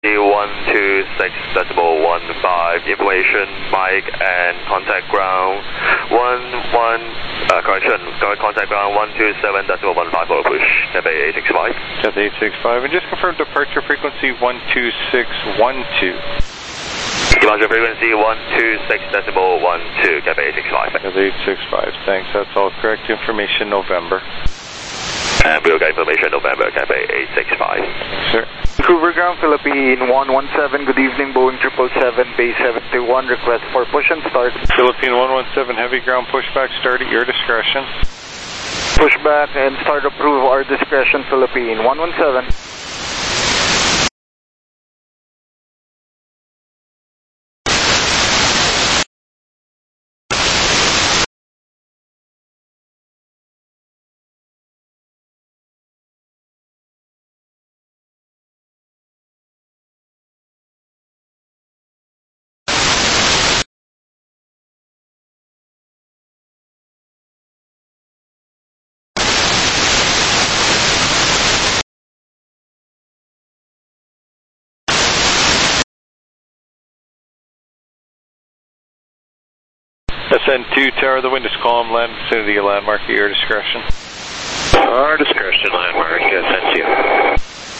126.15, information, mic and contact ground, contact ground 127.15 for push, Cathay 865. Cathay 865, and just confirm departure frequency 12612. Departure frequency 126.12, Cathay 865. Cathay 865, thanks, that's all correct information, November. And we'll get information November, Cathay 865. Sir. Vancouver Ground, Philippine 117, good evening, Boeing 777, base 721, request for push and start. Philippine 117, heavy ground pushback, start at your discretion. Pushback and start approve, our discretion, Philippine 117. SN2, tower, the wind is calm, land vicinity of landmark at your discretion. Our discretion, landmark, SN2.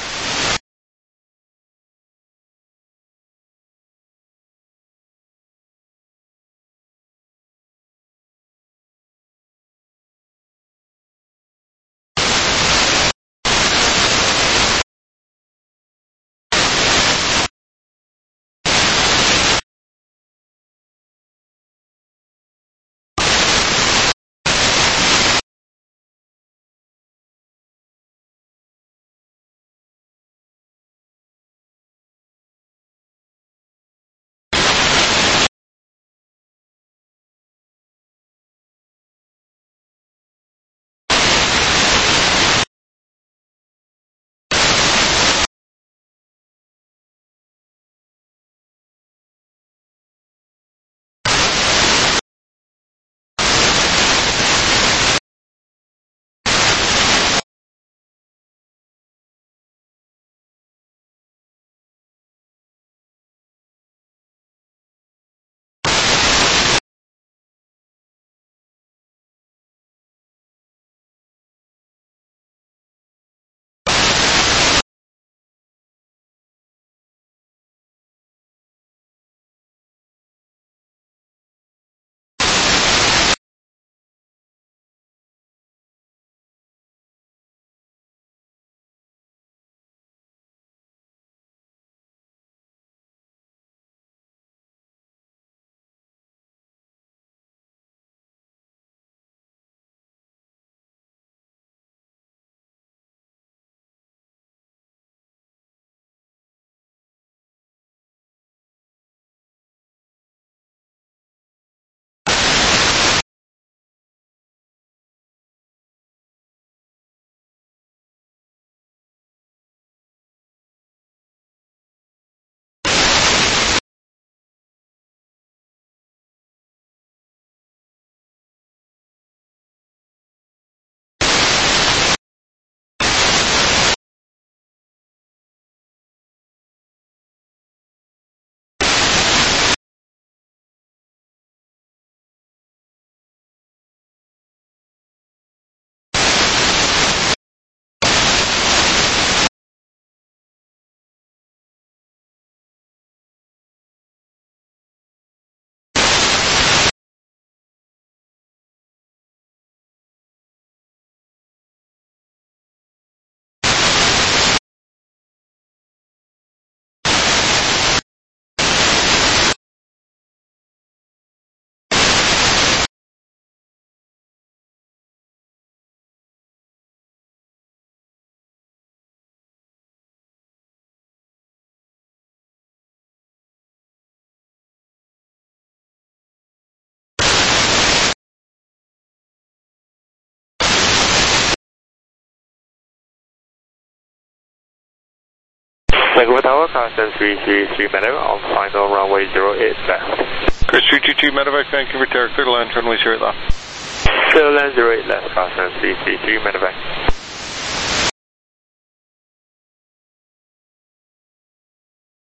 Vancouver Tower, constant 333 Medevac on final runway 08 left. Chris 322 Medevac, Vancouver Tower, clear to land, runway 08 left. Clear to land 08 left, constant 333 Medevac.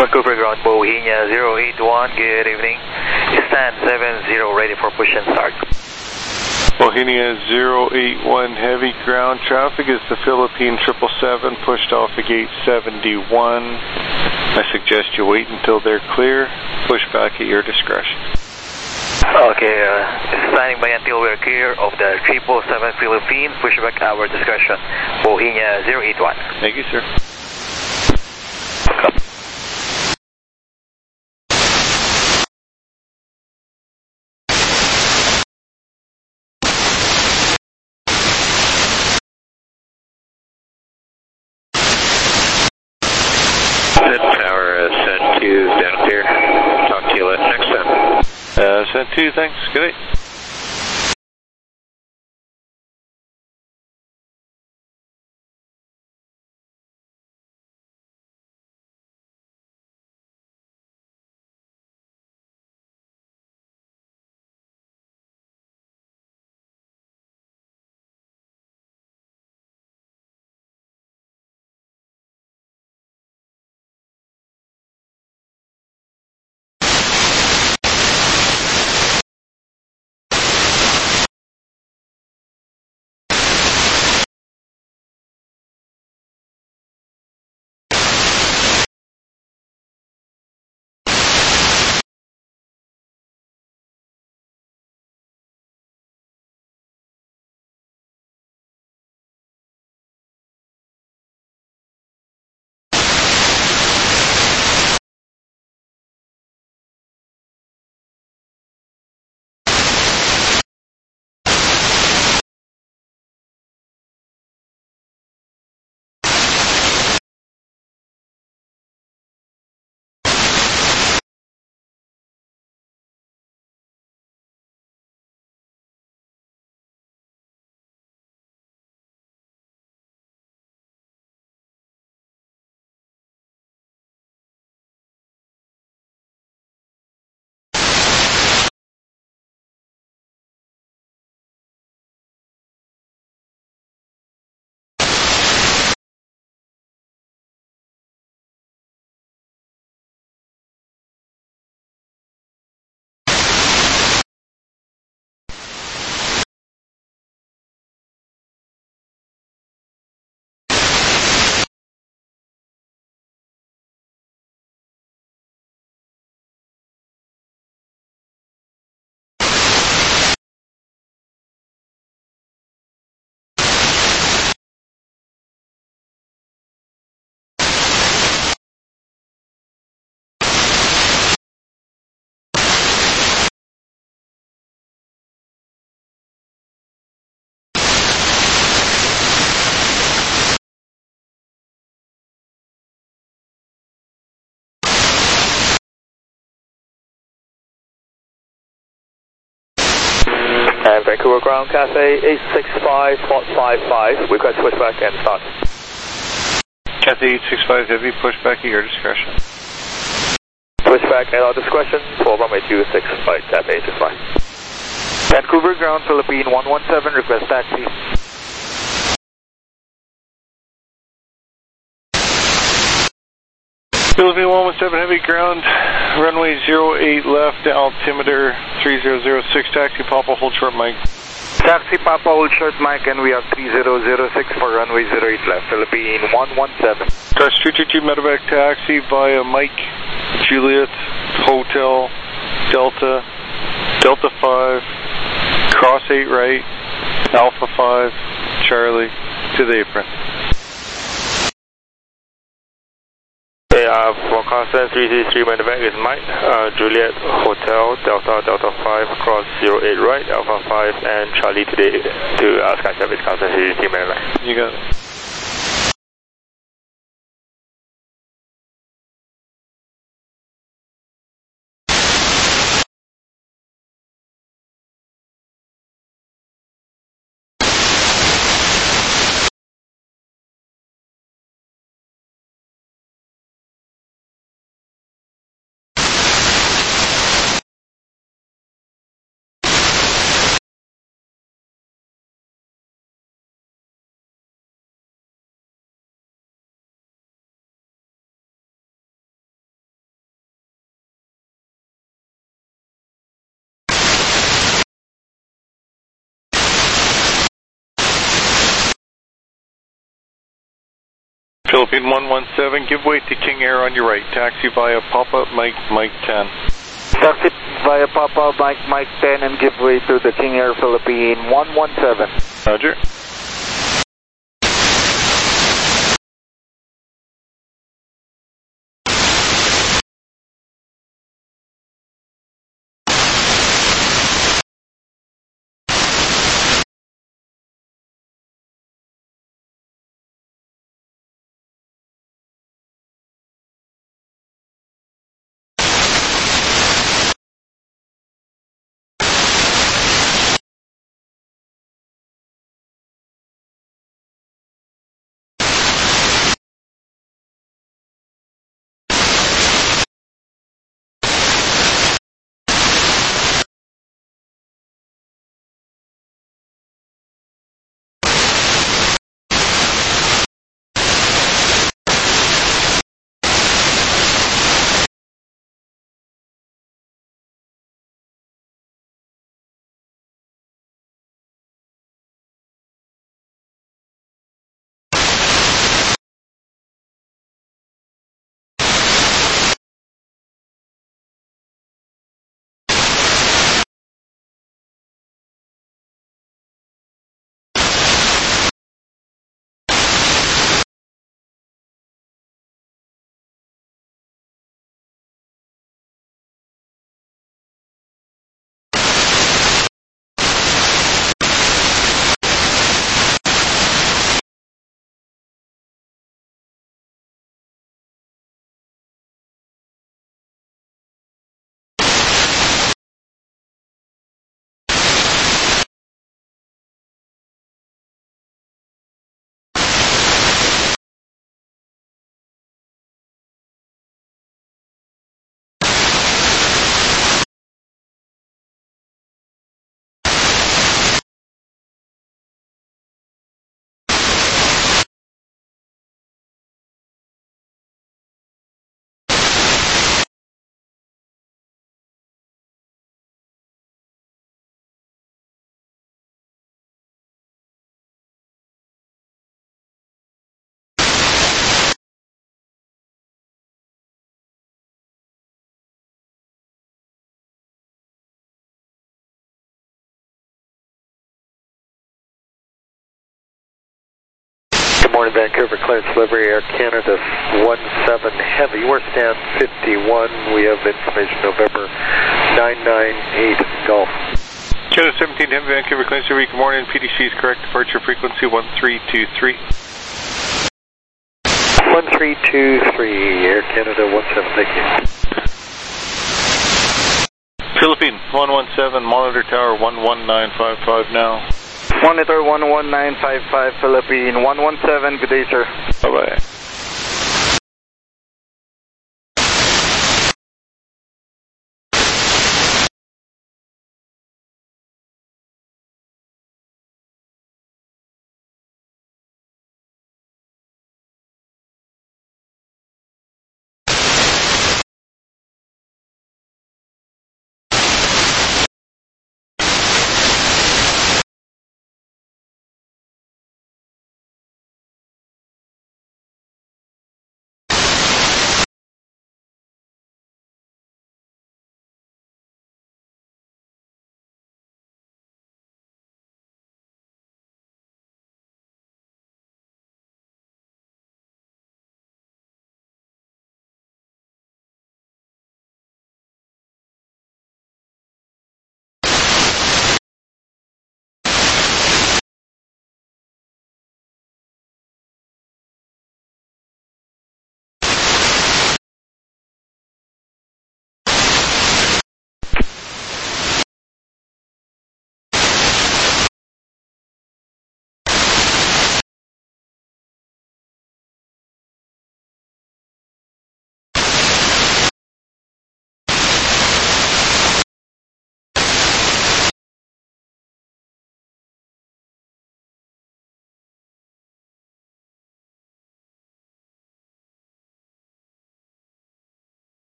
Vancouver ground, Bohemia 081, good evening. Stand 70, ready for push and start. Bohemia 081 heavy ground traffic is the Philippine 777 pushed off of gate 71. I suggest you wait until they're clear. Push back at your discretion. Okay, standing by until we're clear of the 777 Philippine. Push back our discretion. Bohemia 081. Thank you, sir. Tower, Send 2 down here. Talk to you next time. Send 2, thanks. Good night. And Vancouver ground, Cathay 865, spot 55. Request pushback and start. Cathay 865 heavy, push back at your discretion. Pushback at our discretion for runway 26, flight Cathay 865. Vancouver ground, Philippine 117, request taxi. Philippine 117 heavy ground, runway 08 left, altimeter 3006, taxi Papa, hold short mic. Taxi Papa, hold short mic, and we have 3006 for runway 08 left, Philippine 117. Cars 322 medevac taxi via Mike, Juliet, Hotel, Delta, Delta 5, cross 8 right, Alpha 5, Charlie, to the apron. Forecast 333 medevac is Mike, Juliet, Hotel, Delta 5, cross 08 right, Alpha 5, and Charlie today to Sky Service, Forecast 333 medevac. You got it. Philippine 117, give way to King Air on your right. Taxi via Papa Mike 10. Taxi via Papa Mike 10 and give way to the King Air Philippine 117. Roger. Good morning, Vancouver, clearance delivery, Air Canada 17 Heavy. We're stand 51. We have information November 998 Golf. Canada 17 Heavy, Vancouver, clearance delivery. Good morning, PDC is correct. Departure frequency 1323. 1323, Air Canada 17, thank you. Philippine 117, monitor tower 11955 now. Monitor 11955 Philippine 117, good day sir. Bye-bye.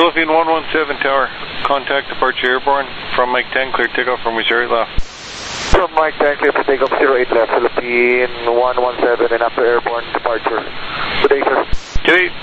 Philippine 117 Tower, contact departure airborne from Mike 10, clear takeoff from Missouri left. From Mike 10, clear for takeoff 08 left, Philippine 117 and after airborne departure. Good day, sir. Good day.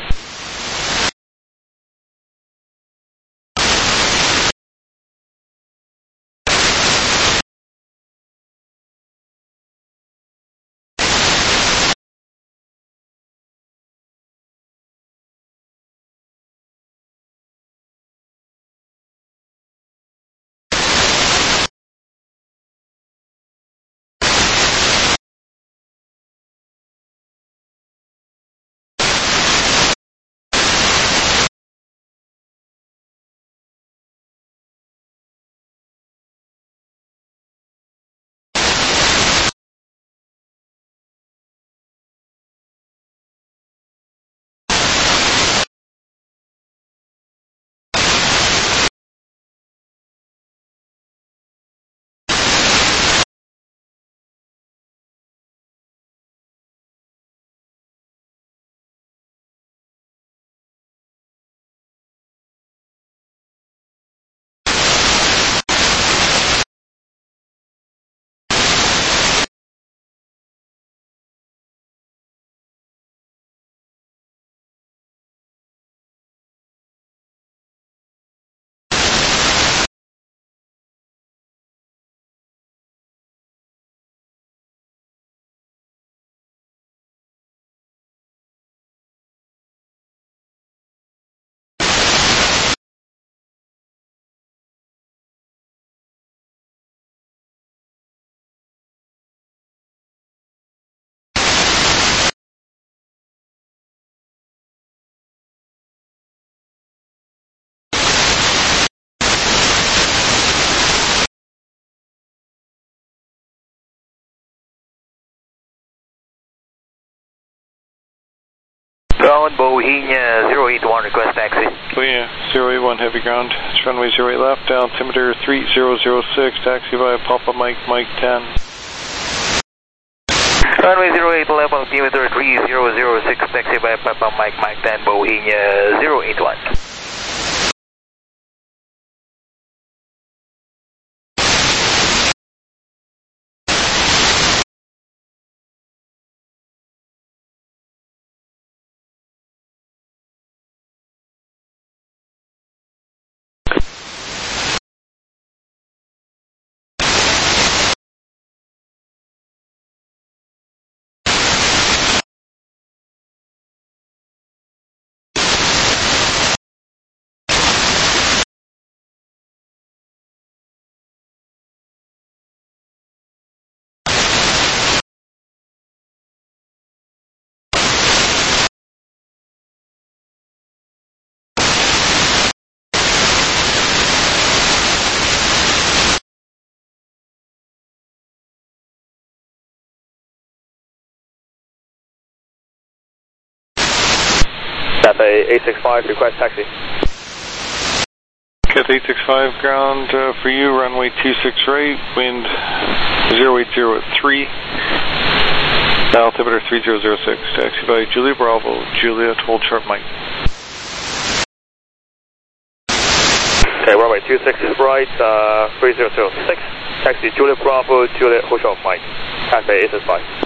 Ground Bohemia 081, request taxi. Bohemia 081, heavy ground. It's runway 08 left, altimeter 3006, taxi via Papa Mike, Mike 10. Runway 08 left, altimeter 3006, taxi via Papa Mike, Mike 10, Bohemia 081. Cathay 865, request taxi. Cathay 865, ground for you, runway 26 right, wind 0803, altimeter 3006, taxi by Julia Bravo, Juliet, hold sharp Mike. Okay, runway 26 is right, 3006, taxi Julia Bravo, Juliet, hold sharp Mike. Cathay 865.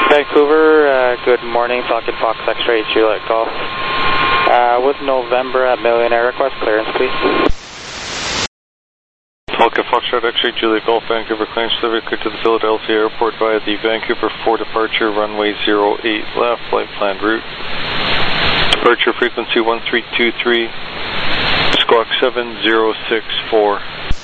Vancouver, good morning, Falcon Fox X-ray Juliet Golf. With November at Millionaire, request clearance, please. Falcon Foxtrot X-ray Juliet Golf, Vancouver, clearance delivery clear to the Philadelphia Airport via the Vancouver 4 departure, runway 08 left, flight planned route. Departure frequency 1323, squawk 7064.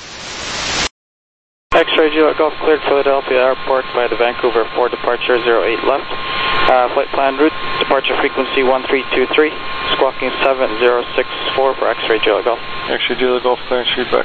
X-ray Juliet Golf cleared Philadelphia Airport via the Vancouver 4 departure 08 left. Flight plan route, departure frequency 1323, squawking 7064 for X-ray Juliet Golf. X-ray Juliet Golf clearance feedback.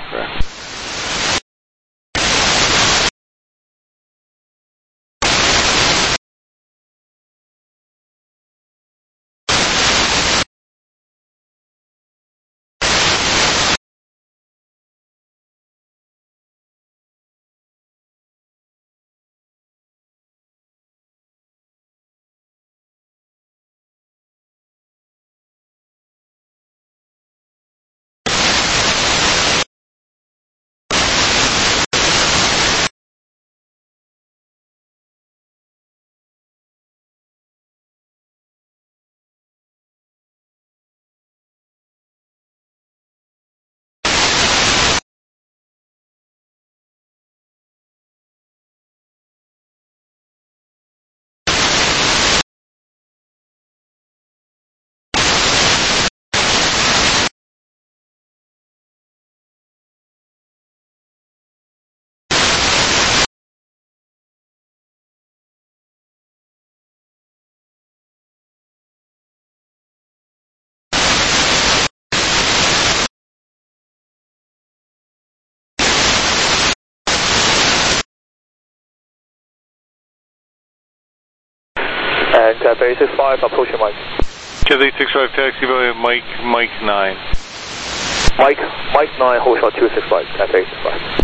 And Cathay 65, approaching Mike. Cathay 65, taxi via Mike 9. Mike 9, hold shot 265, Cathay 65.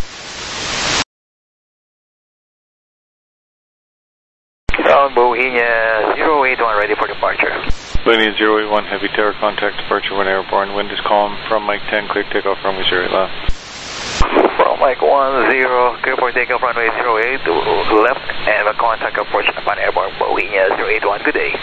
Bohemia 081 ready for departure. Bohemia 081, heavy terror contact departure when airborne. Wind is calm from Mike 10, clear takeoff runway 08 left. From Mike 10, clear for takeoff runway 08 left and contact approach upon airborne Bohemia 081. Good day.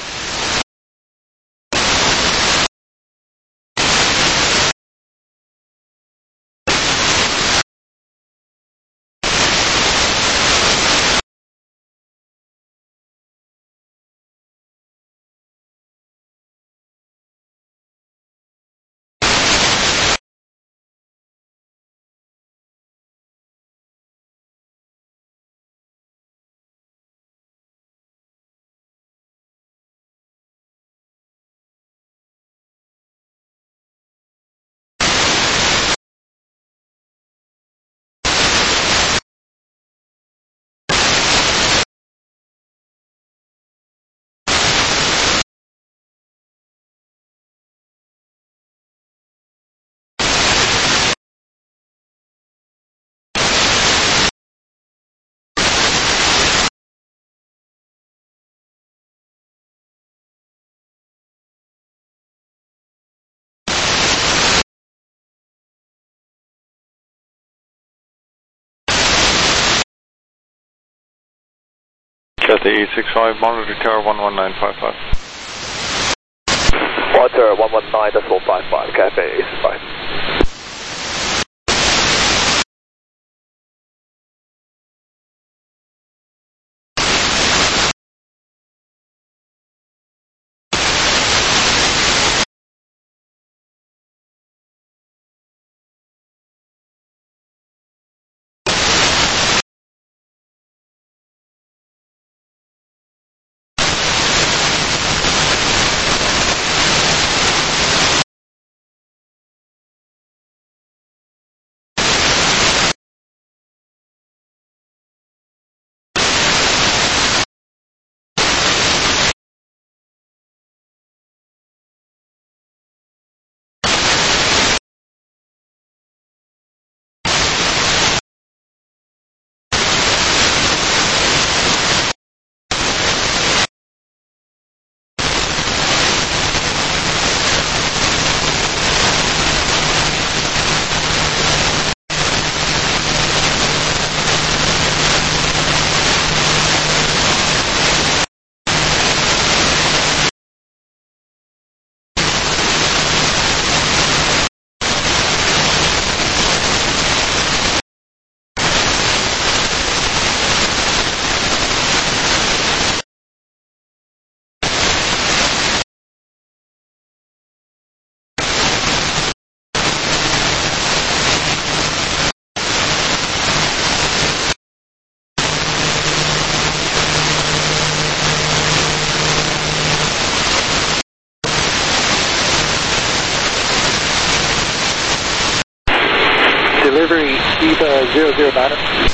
Cathay 865, monitor tower 11955. Water 119.55, Cathay 865. 009er.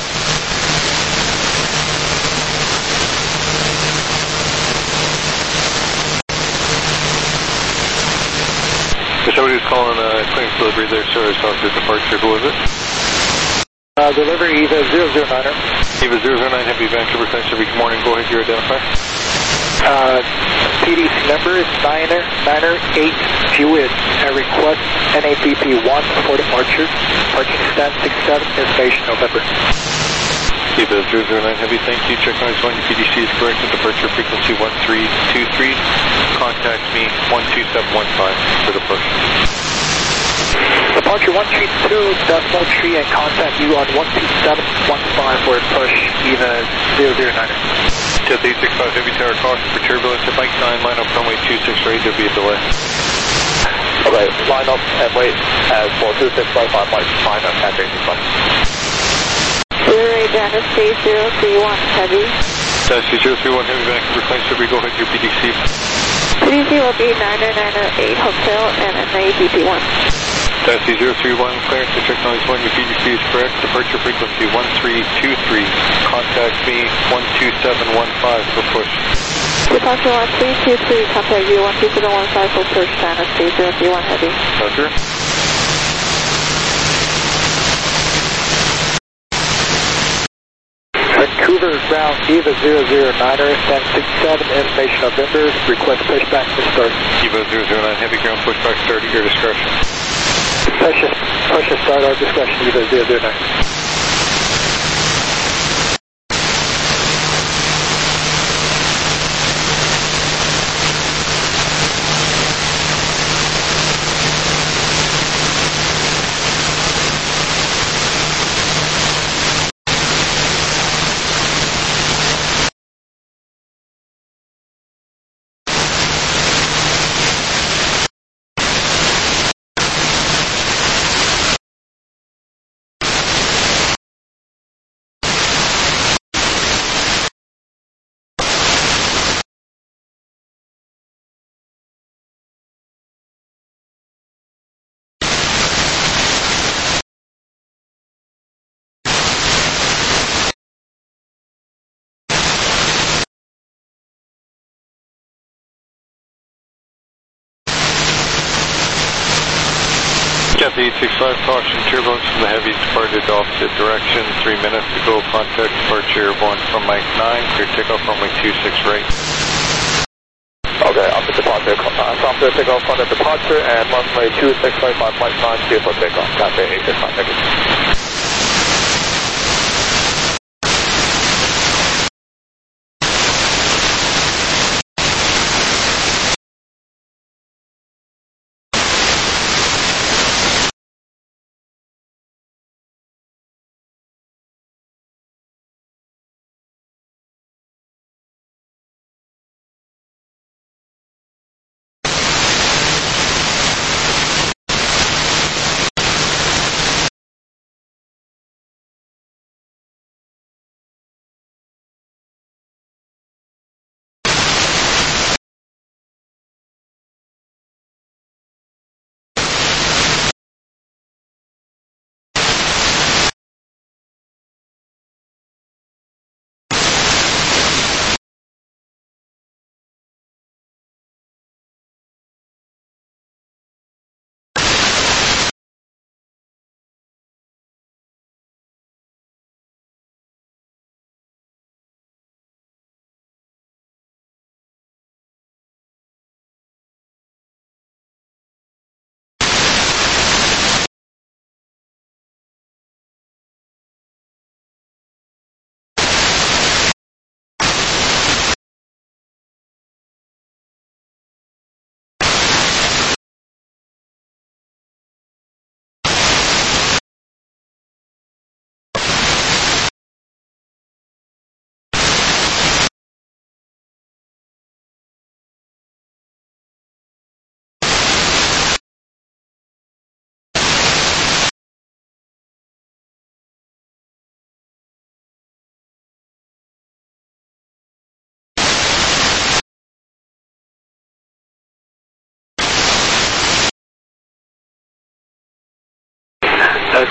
Somebody was calling claims delivery there, sir. I was talking to departure. Who was it? Delivery EVA 009er. EVA 009 Heavy Vancouver Claims Delivery. Good morning. Go ahead, your identifier. PDC number is 998 Jewett. Request NADP 1 for departure. Parking stand 67, information November. EVA 009 Heavy, thank you. Check noise 1, your PDC is correct and departure frequency 1323. Contact me 12715 for the push. Departure 132.3 and contact you on 12715 for a push, EVA 009er. Delta 865 Heavy Tower, caution for turbulence at Mike 9, line up runway 26 right, there'll be a delay. Okay, line up and wait for 2655 Mike 9 on Cathay 65. 08 Dynasty 031 Heavy. Dynasty 031 Heavy Vancouver Claims Delivery, go ahead, your PDC. PDC will be 90908 Hotel and NADP 1. Dynasty 031, clearance to check noise 1, your PDC is correct, departure frequency 1323. Contact me 12715 for push. Departure 1323, contact you 12715 for push, Dynasty 031 Heavy. Roger. Vancouver ground EVA 009er, stand 67, information November, request pushback to start. EVA 009 Heavy ground pushback start at your discretion. Push to start our discussion, EVA 009. Cathay 865, caution, turbulence from the heavies departed opposite direction, 3 minutes to go, contact departure airborne from Mike 9, clear takeoff runway 26 right. Okay, on the departure, after takeoff on the departure and runway 2655 Mike 9, clear for takeoff, Cathay 865, thank you.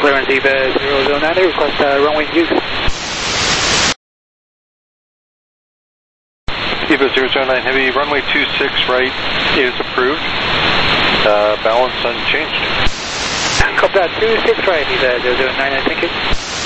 Clearance EVA 009, request runway use. EVA 009 Heavy, runway 26 right is approved. Balance unchanged. Copy that, 26 right, EVA 009, thank you.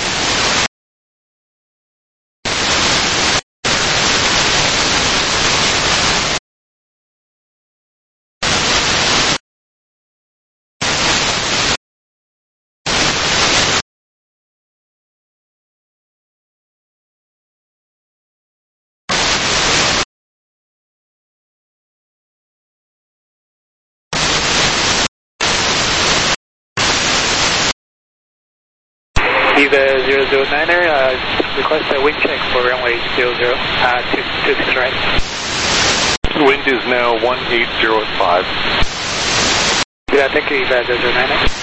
EVA 009er, request a wind check for runway 26 right. Wind is now 180 at 5. Yeah, thank you, EVA 009er.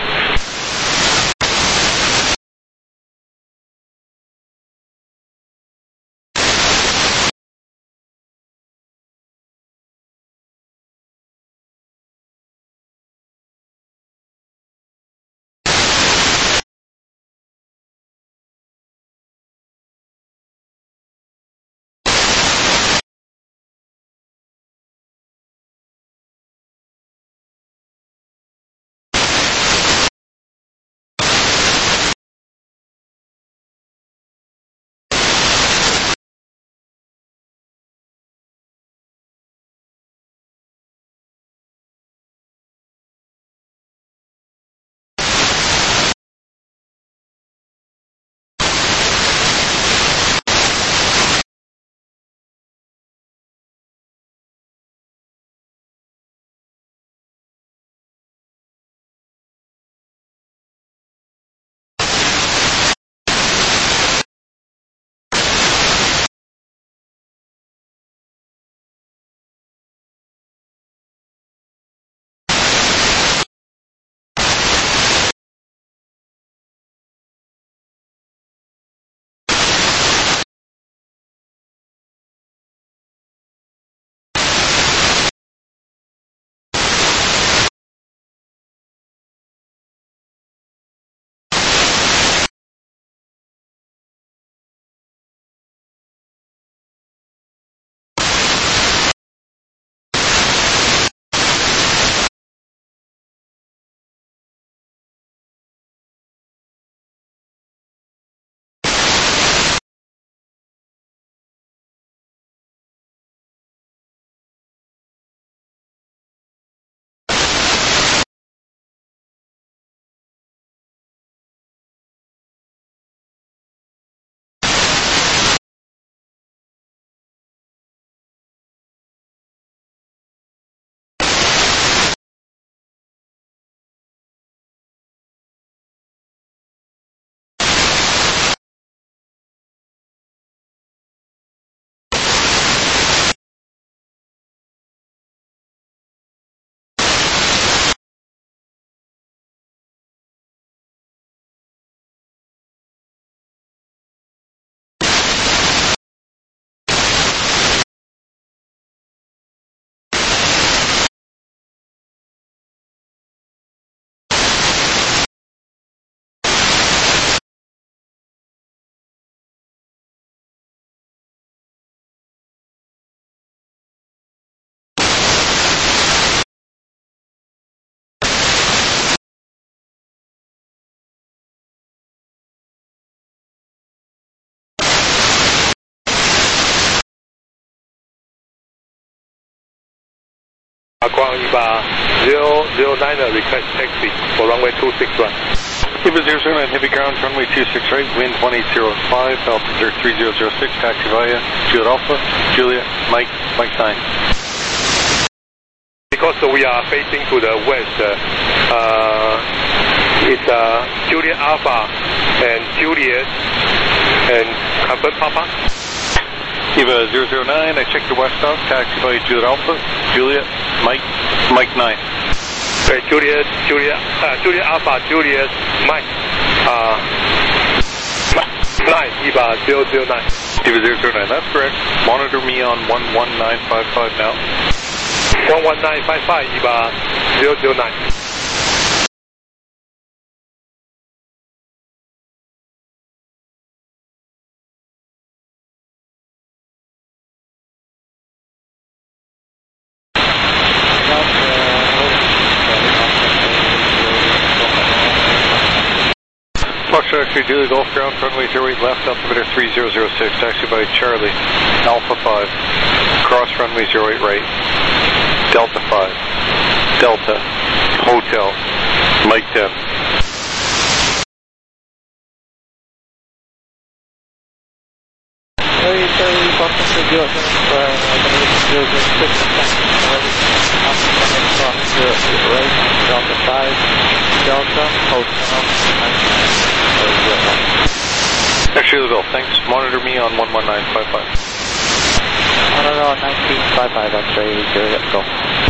Aqua EVA 009er, request taxi for runway 26 right. EVA 009 Heavy ground, runway 26 right, wind 180 at 5, altitude 3006, taxi via Juliet Alpha, Juliet, Mike 9. Because we are facing to the west, it's Juliet Alpha and Juliet and confirm Papa. EVA 009, I checked the west out, taxi via Juliet Alpha, Juliet, Mike 9. Okay, Juliet Alpha, Juliet, Mike, 9, EVA 009. EVA 009, that's correct. Monitor me on 11955 now. 11955, EVA 009. X-ray Julia Golf ground, runway 08 left, altimeter 3006, taxi by Charlie, Alpha 5, cross runway 08 right, Delta 5, Delta, Hotel, Mike 10. Charlie, welcome to Delta 5, Delta, Hotel, Actually, Bill, thanks. Monitor me on 11955. Monitor 1955, X-ray, Juliet, go.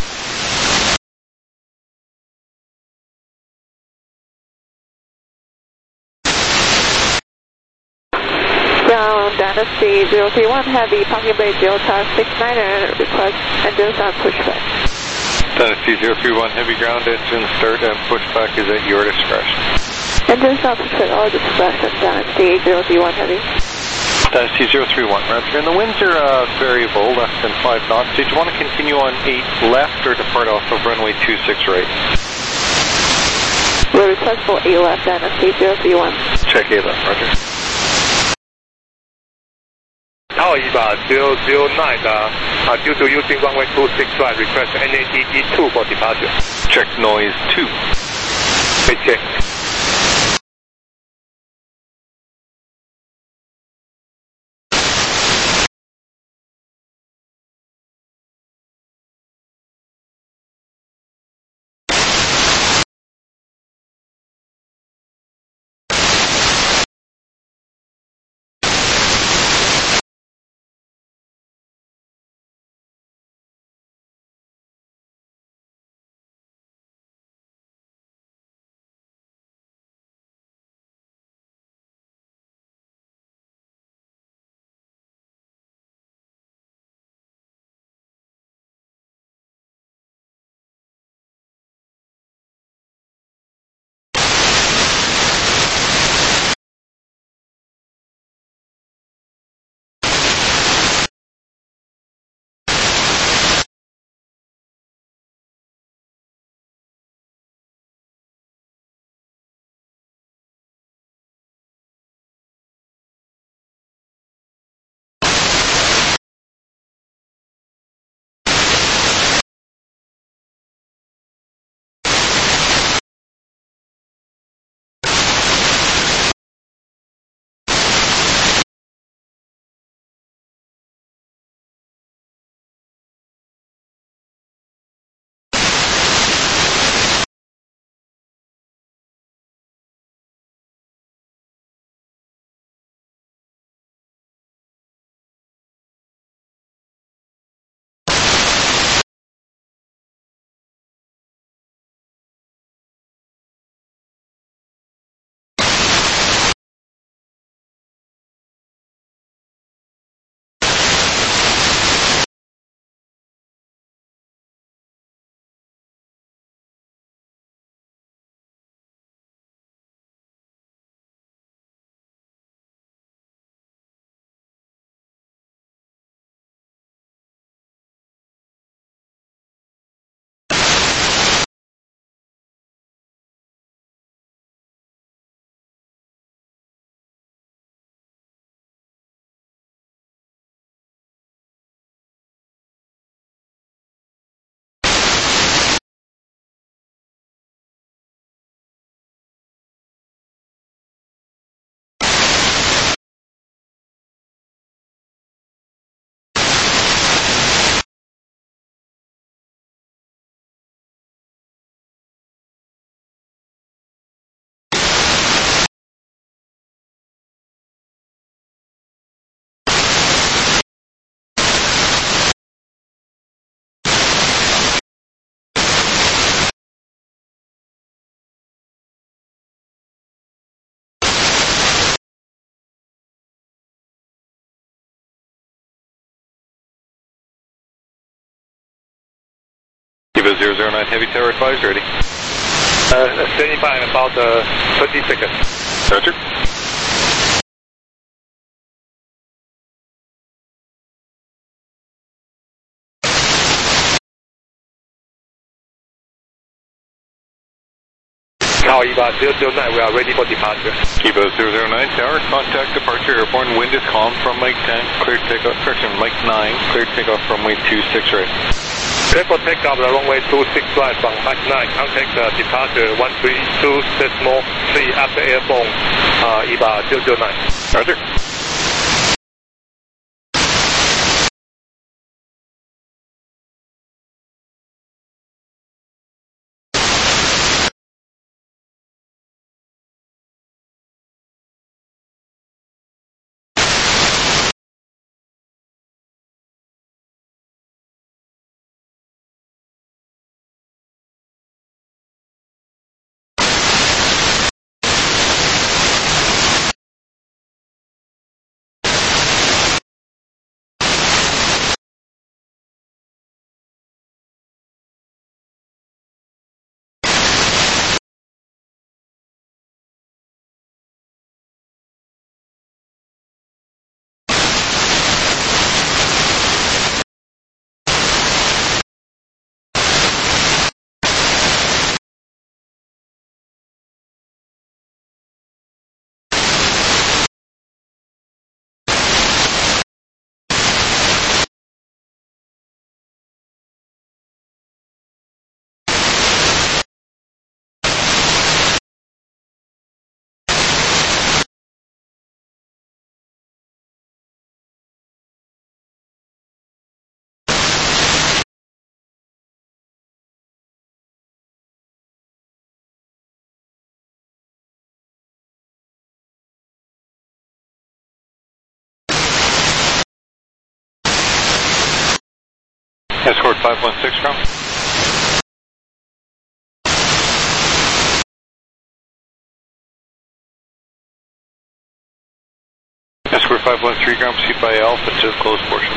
Ground Dynasty 031 Heavy, Parking Bay Delta 69er, request engine start pushback. Dynasty 031 Heavy ground, engine start and pushback is at your discretion. Engine start pushback, all discretion, Dynasty 031 Heavy. Dynasty 031, Roger. And the winds are variable, less than 5 knots. Did you want to continue on 8 left or depart off of runway 26 right? We'll request for A left, Dynasty 031. Check A left, Roger. Tower EVA 009, due to using runway 26 right, request NADD 2 for departure. Check noise 2. Okay, check. Kiva 009 Heavy Tower advised, ready. Standing by in about 20 seconds. Roger. Tower EVA 009, we are ready for departure. EVA 009 Tower, contact departure airborne. Wind is calm from Mike 10. Cleared takeoff. Correction, Mike 9. Cleared takeoff from runway 26 right. Clear for takeoff the runway 26 right from Mike 9. Contact departure 132.3 after airborne EVA 009. Roger. Escort 516 ground. Escort 513 ground, proceed by Alpha to the closed portion.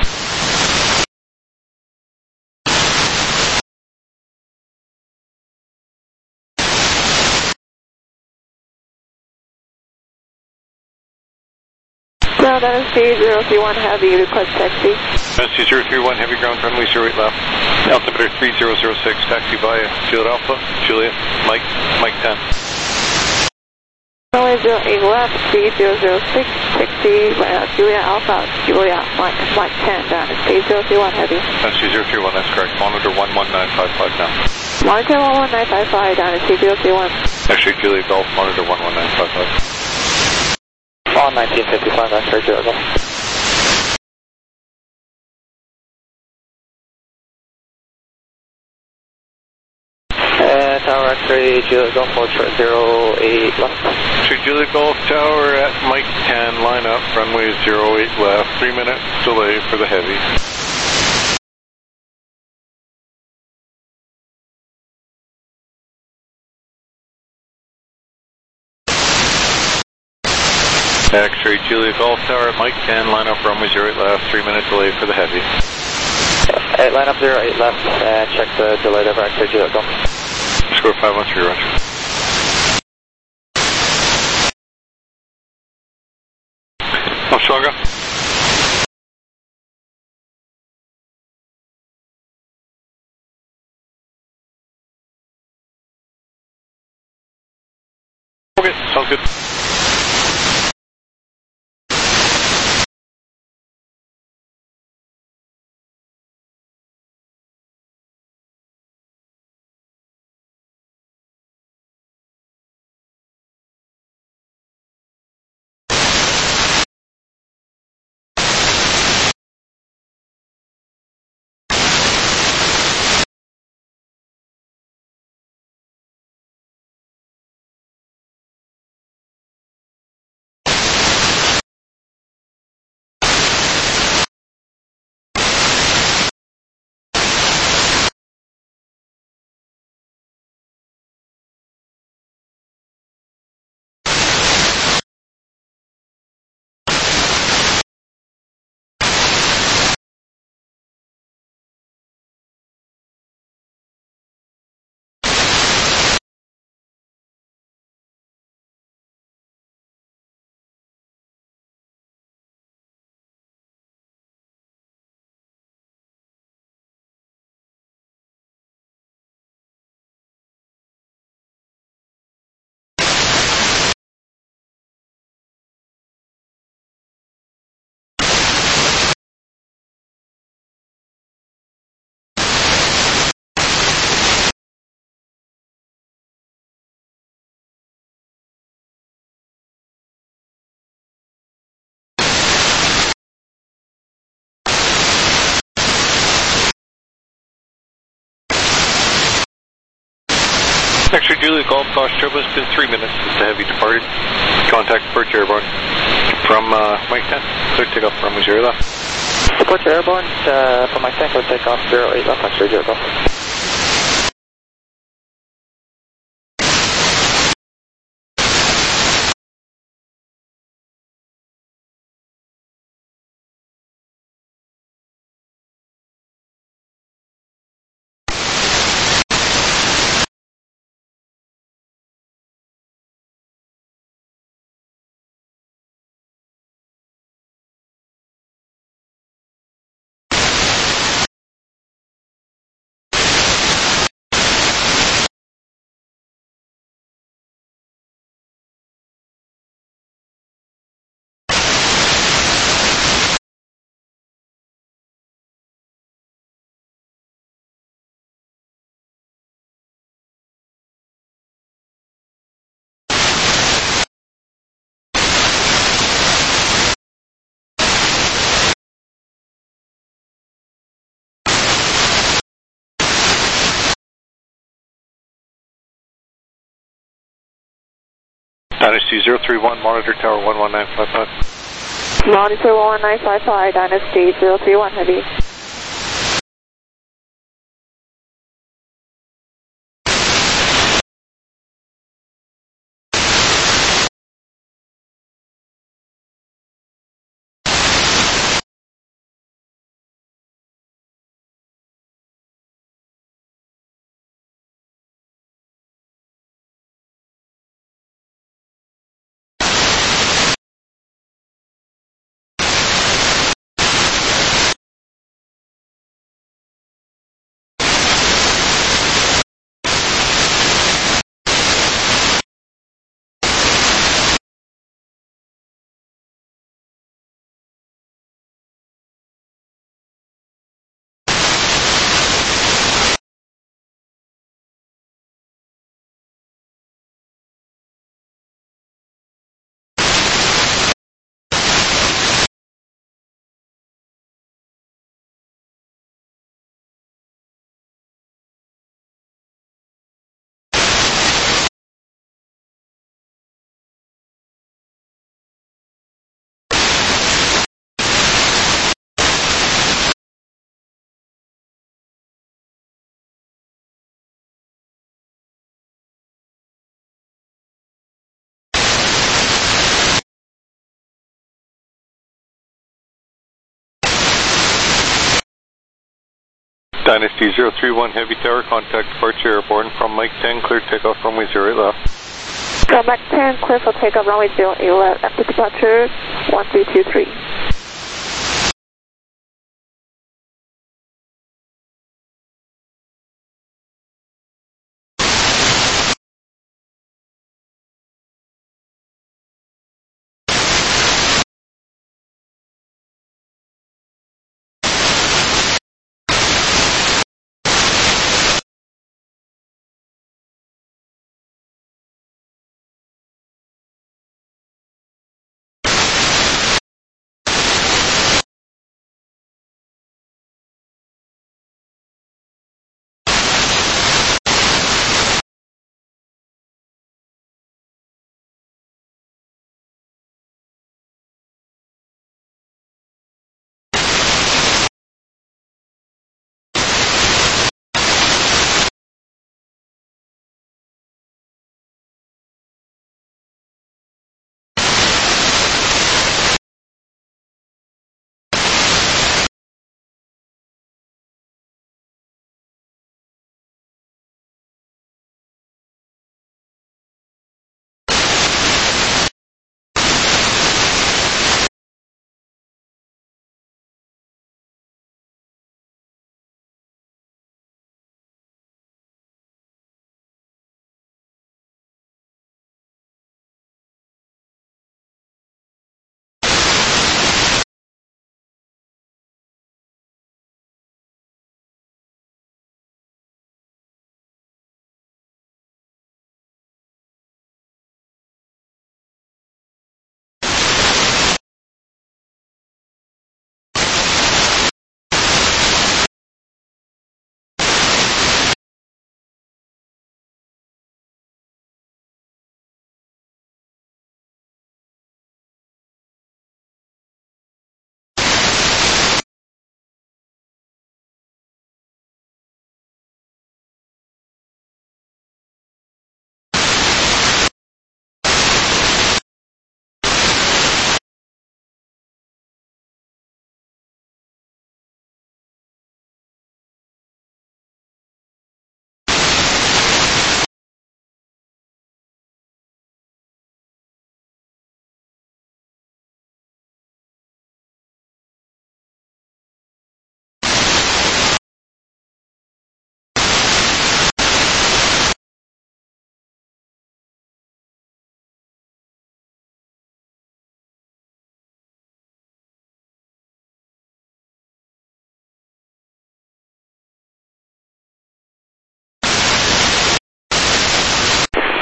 Ground NSC 031 Heavy, request taxi. NSC 031 Heavy ground, runway 08 left. Altimeter 3006, taxi via Juliet Alpha, Juliet, Mike 10. Runway 08 left, 3006, taxi via Juliet Alpha, Juliet, Mike 10, down NSC 031 Heavy. NSC 031, that's correct. Monitor 11955 now. Monitor 11955, down NSC 031. Actually, Juliet Golf, monitor 11955. On 1955, X-ray Juliet Golf. Tower X-ray Juliet Golf, hold short 08 left. To Juliet Golf Tower at Mike 10, line up, runway 08 left, 3 minute delay for the heavy. X-ray Juliet Golf Tower at Mike 10, line up, runway 08 left, 3 minute delay for the heavy. Line up 08 left, check the delay over X-ray Juliet Golf. Score 513, roger. Stronger. Okay, sounds good. X-ray Juliet Golf Golf Turbo, it's been 3 minutes since the heavy departed. Contact departure airborne from Mike 10. Clear takeoff from 0 left. Departure airborne from Mike 10, clear takeoff 08 left, X-ray Juliet Golf. Dynasty 031, monitor tower 11955. Monitor 11955, Dynasty 031 Heavy. Dynasty 031, heavy tower, contact departure airborne from Mike 10, clear takeoff runway 08 left. Mike 10, clear for takeoff runway 08 left, after departure 1323.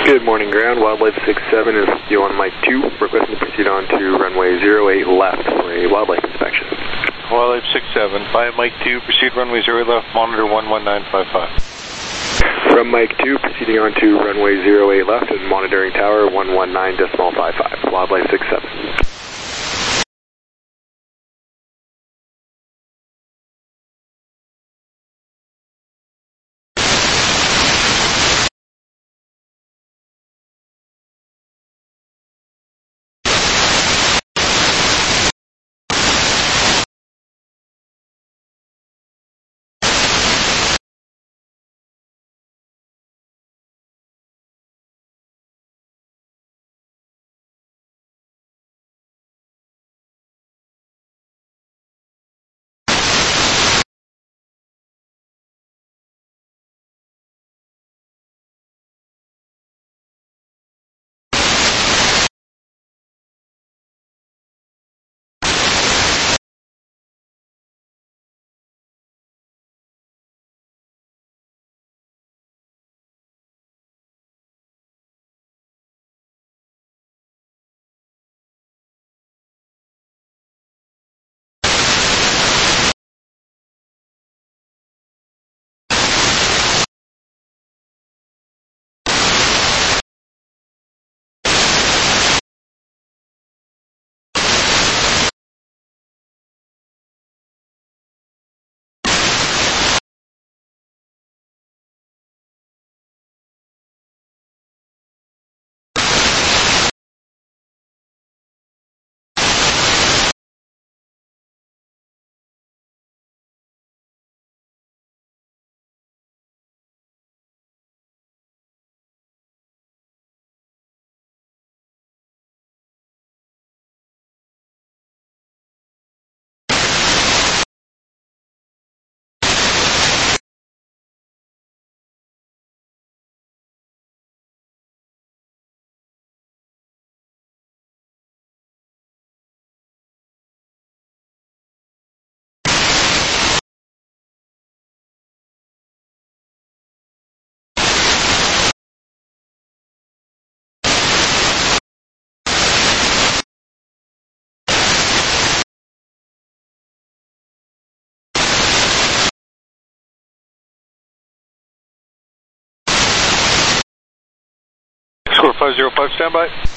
Good morning, ground. Wildlife 67 is you on Mike 2. Requesting to proceed on to runway 08 left for a wildlife inspection. Wildlife 67, via Mike 2, proceed runway 08 left, monitor 11955. From Mike 2, proceeding on to runway 08 left and monitoring tower 119.55. Wildlife 67. Score 505, standby.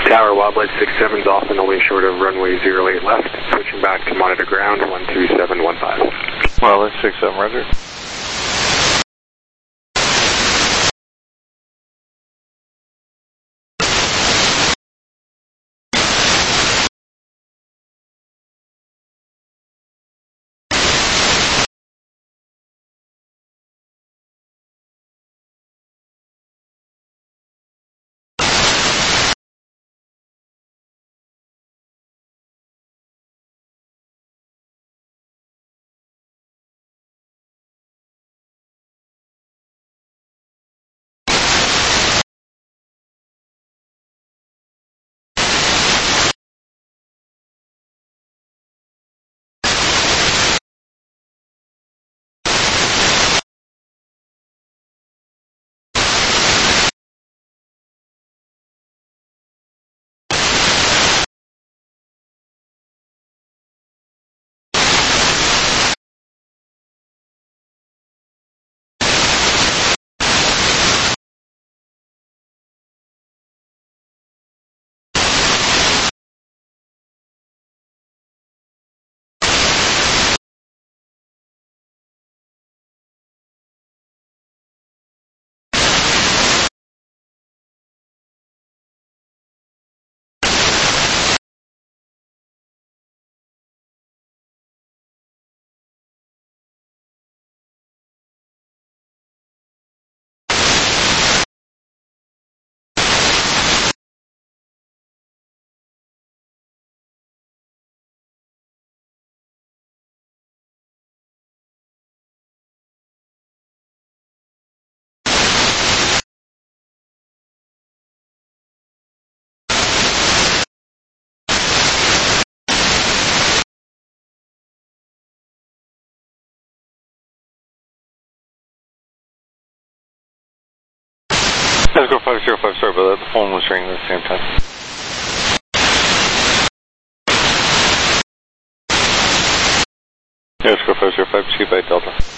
Tower Wildlight 67 is off and only short of runway 08 left. Switching back to monitor ground 12715. Wildlight 67, roger. Let's go 505, sorry about that, the phone was ringing at the same time. Let's go 505, see by Delta.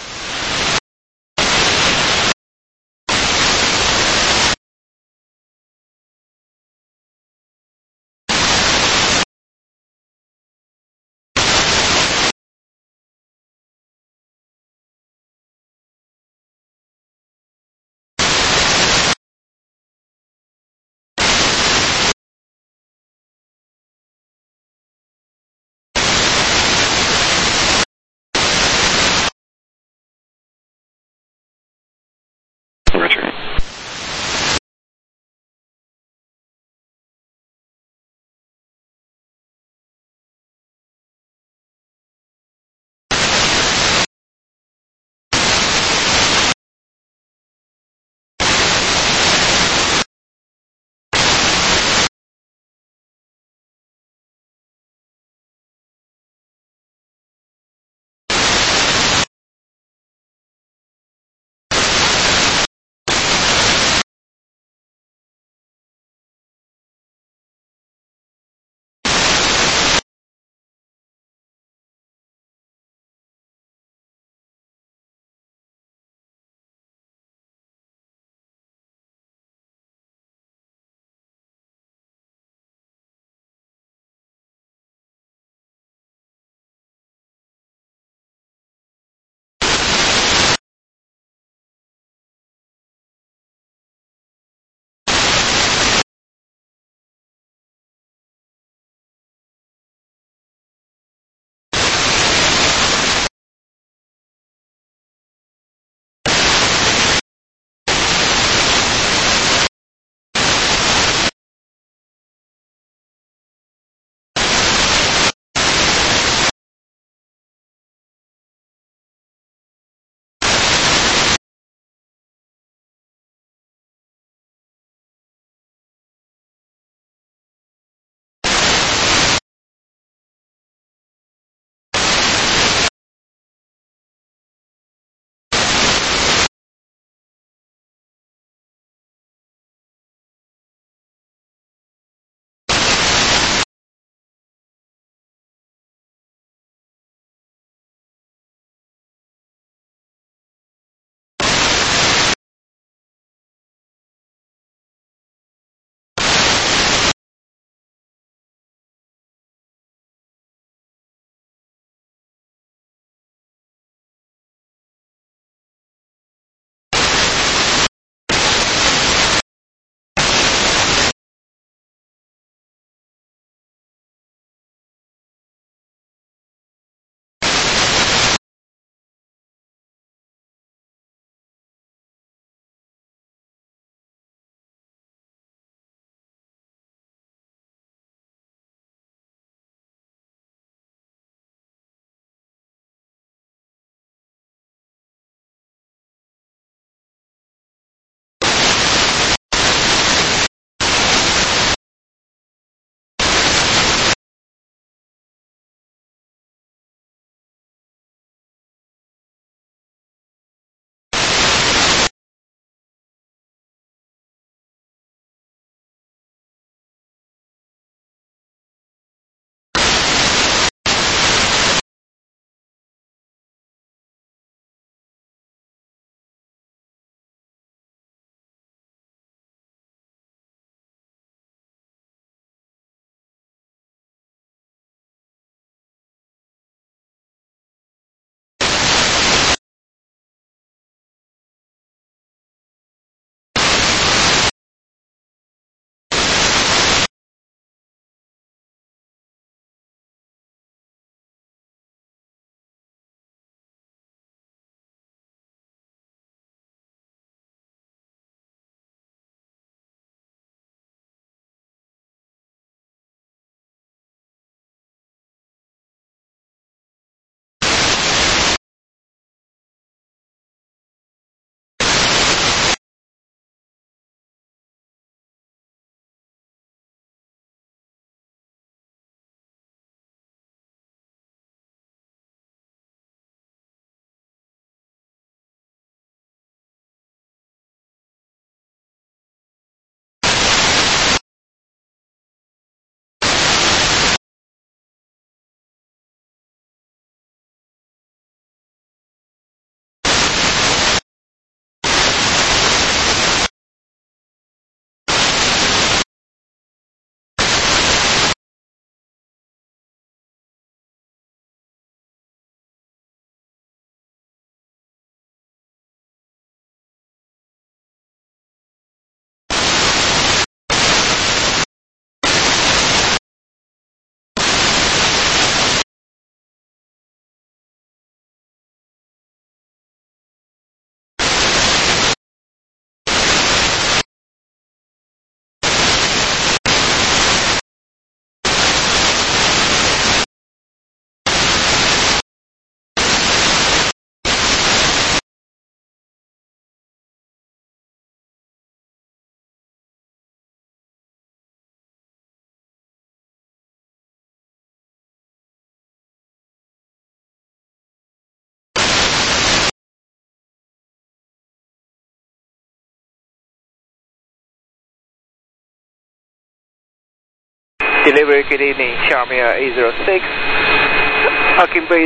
Delivery, good evening, Xiaomi 806. Parking Bay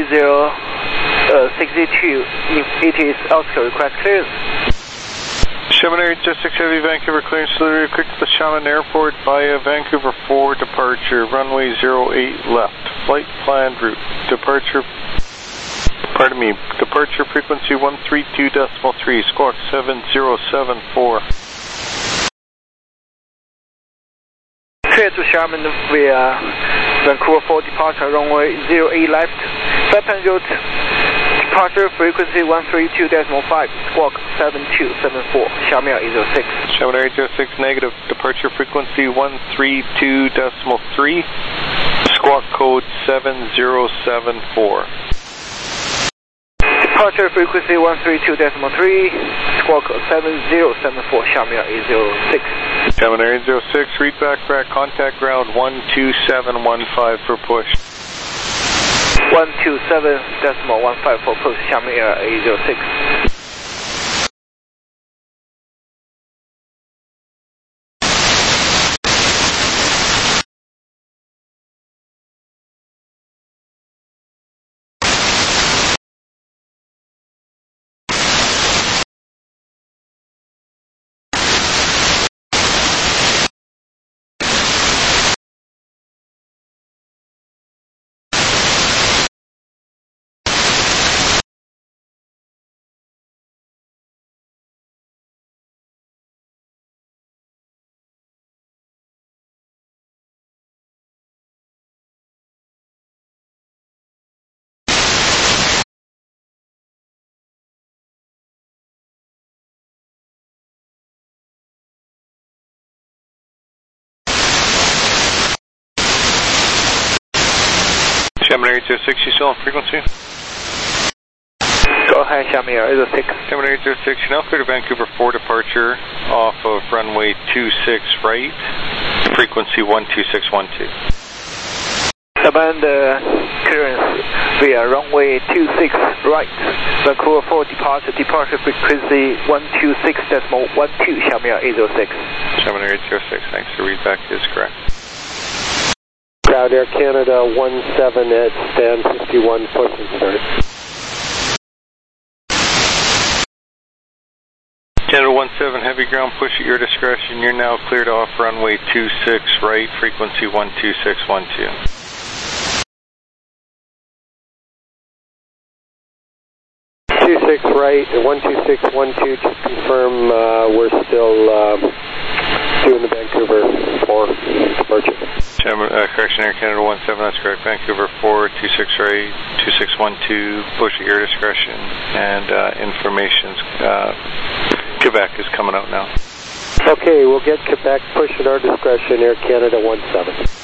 062. It is Oscar, request clearance. Xiamen 806 Heavy, Vancouver clearance delivery. Quick to the Xiamen Airport via Vancouver 4 departure. Runway 08 left. Flight planned route. Departure frequency 132.3. Squawk 7074. Clear to Xiamen via Vancouver 4 departure, runway 08 left. Flight plan route, departure frequency 132.5, squawk 7274, Xiamen 806. Xiamen 806 negative, departure frequency 132.3, squawk code 7074. Departure frequency 132.3, squawk 7074, Xiamen 806. Xiamen 806, read back contact ground 12715 for push. 127.15 for push, Xiamen 806. Xiamen 806, you still on frequency? Go ahead, Xiamen 806. Xiamen 806, you now clear to Vancouver 4 departure off of runway 26 right, frequency 12612. Xiamen clearance via runway 26 right, Vancouver 4 departure frequency 126.12, Xiamen 806. Xiamen 806, thanks. The readback is correct. Ground Air Canada 17 at stand 51, push and start. Canada 17 Heavy, ground push at your discretion. You're now cleared off runway 26 right, frequency 12612. 26 right, 12612, just confirm we're still doing the Vancouver 4 departure. Correction, Air Canada 17, that's correct. Vancouver 4, 26 right, 2612, push at your discretion, and information's, Quebec is coming out now. Okay, we'll get Quebec, push at our discretion, Air Canada 17.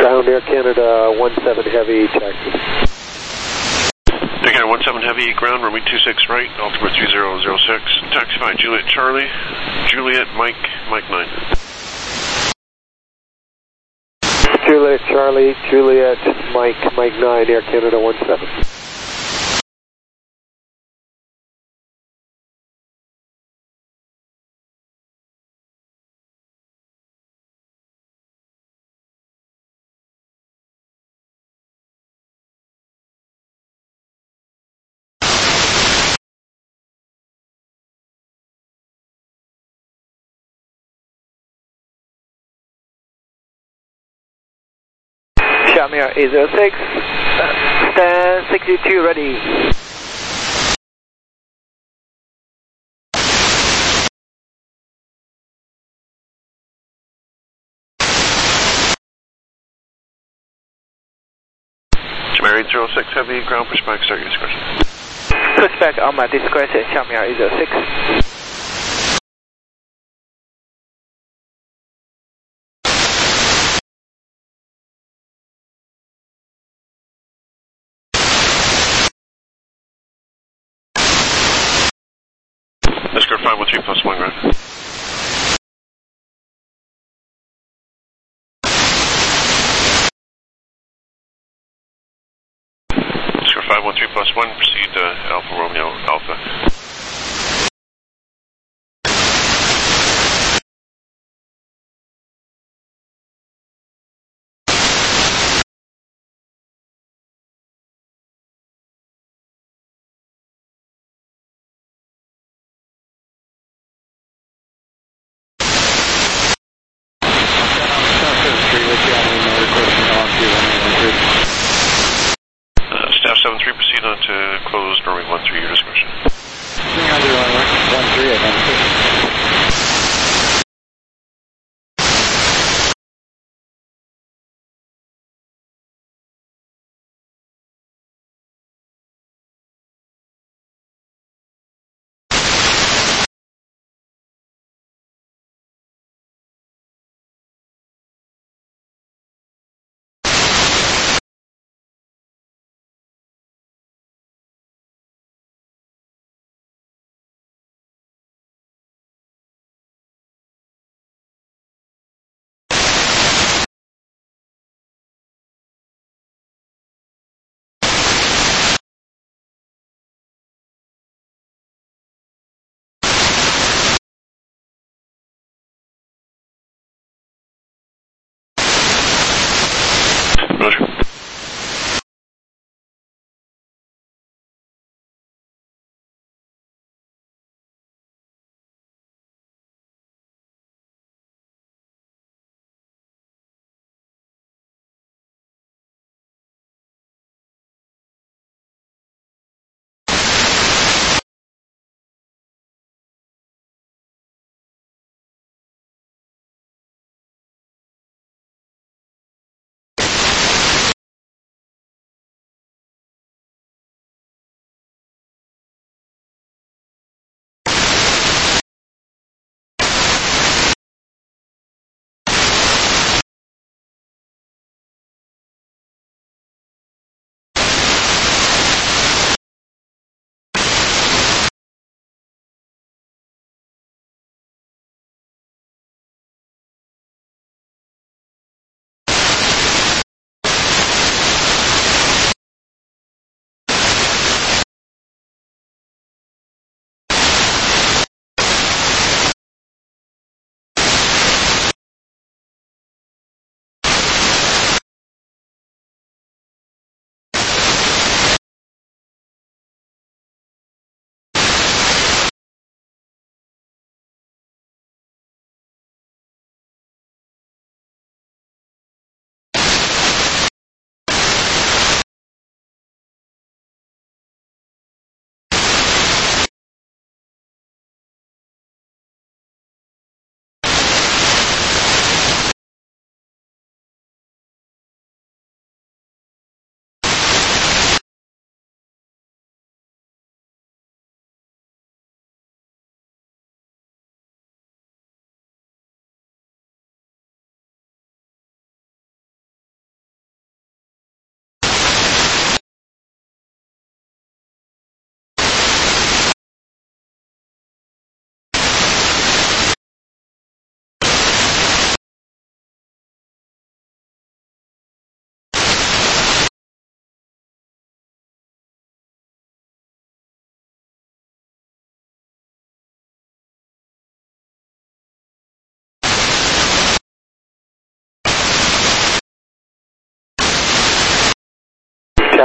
Ground Air Canada 17 Heavy, taxi. Air Canada 17 Heavy, ground, runway 26 right, altimeter 3006. Taxify Juliet Charlie, Juliet Mike, Mike 9. Juliet Charlie, Juliet Mike, Mike 9, Air Canada 17. Shamir 806, stand 62 ready. Shamir 806 Heavy, ground pushback, start your discretion. Pushback on my discretion, Shamir 806. Escort 513 plus 1 ground. Escort 513 plus 1, proceed Alpha Romeo Alpha. Staff 73, proceed on to closed runway 13, your discretion.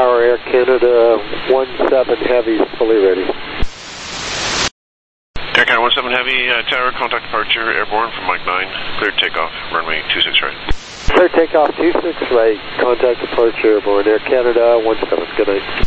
Tower, Air Canada 17 Heavy, fully ready. Air Canada 17 Heavy, Tower, contact departure, airborne from Mike 9, cleared takeoff, runway 26 right. Clear takeoff 26 right, contact departure, airborne, Air Canada 17, good night.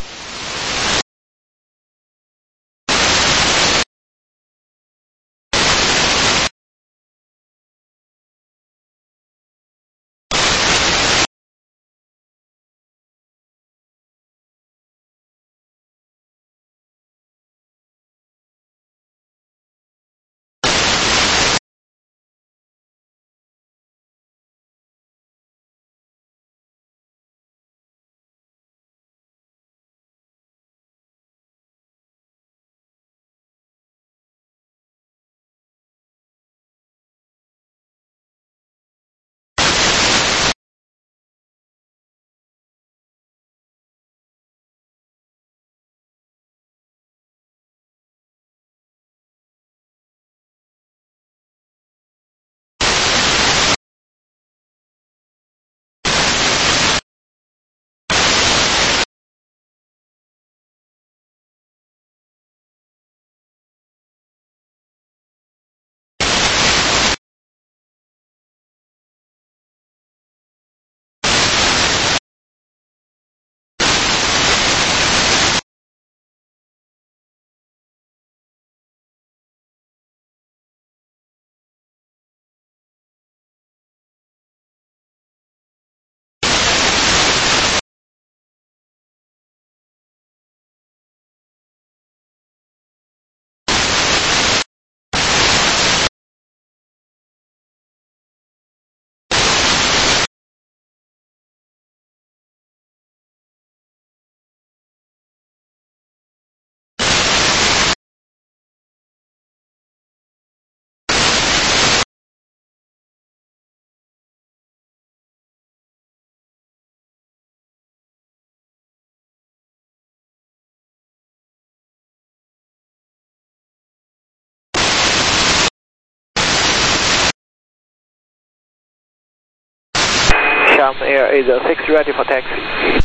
Sham Air 806 ready for taxi.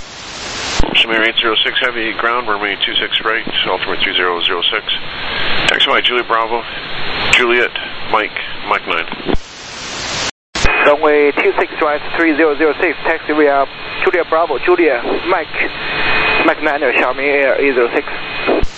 Sham Air 806 Heavy, ground, runway 26 right, altimeter 3006. Taxi by Juliet Bravo, Juliet, Mike 9. Runway 26 right, 3006, taxi via Juliet Bravo, Juliet, Mike 9, Sham Air 806.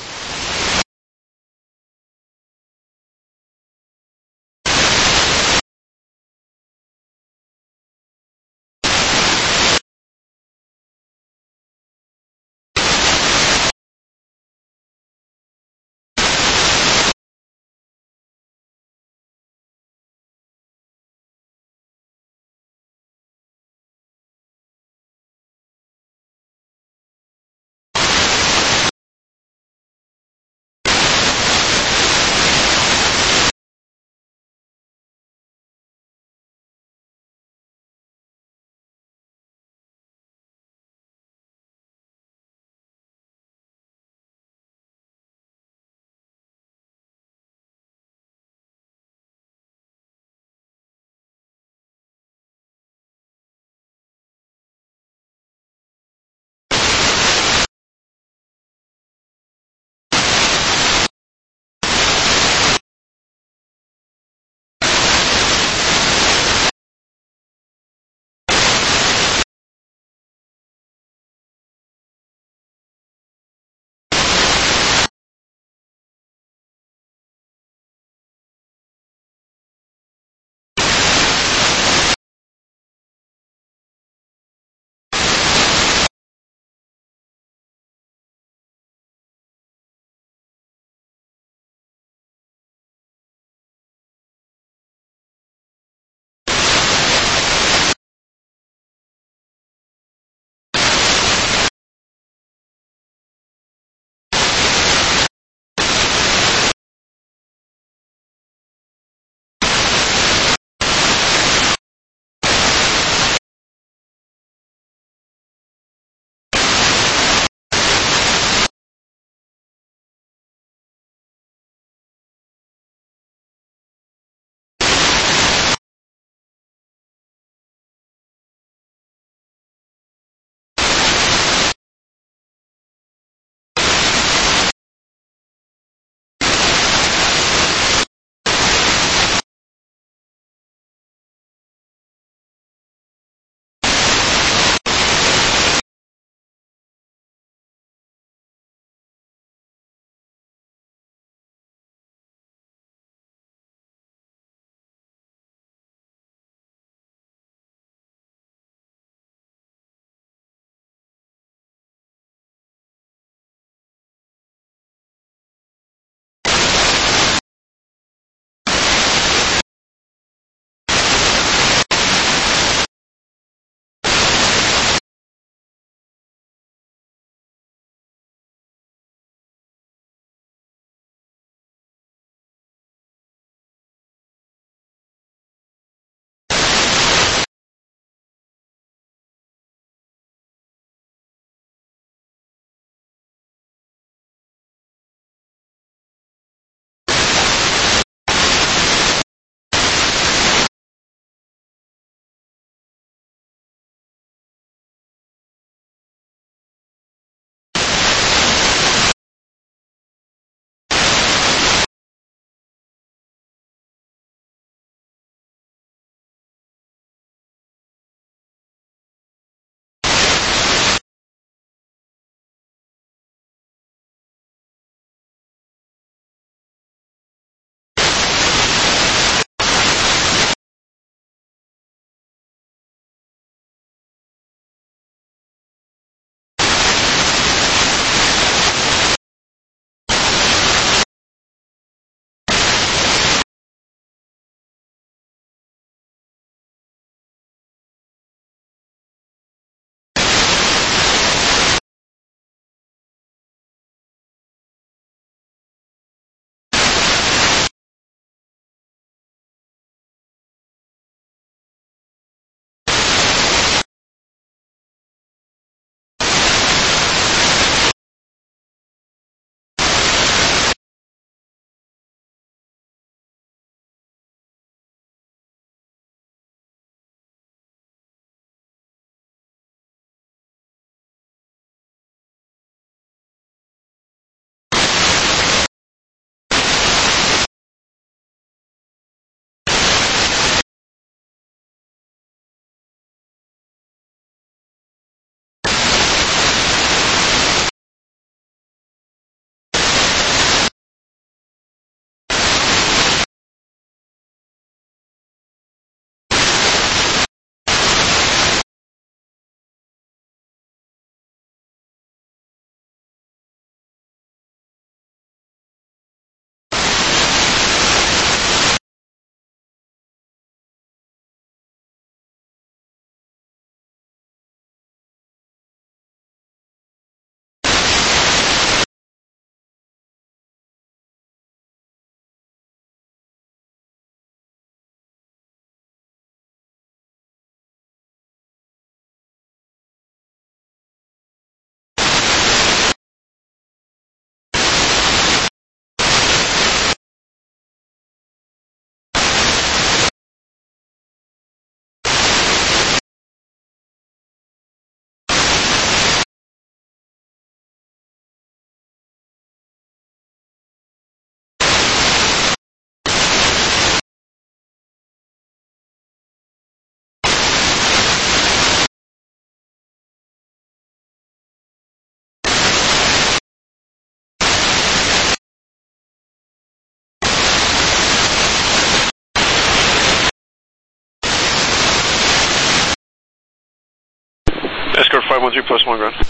513 plus 1 ground.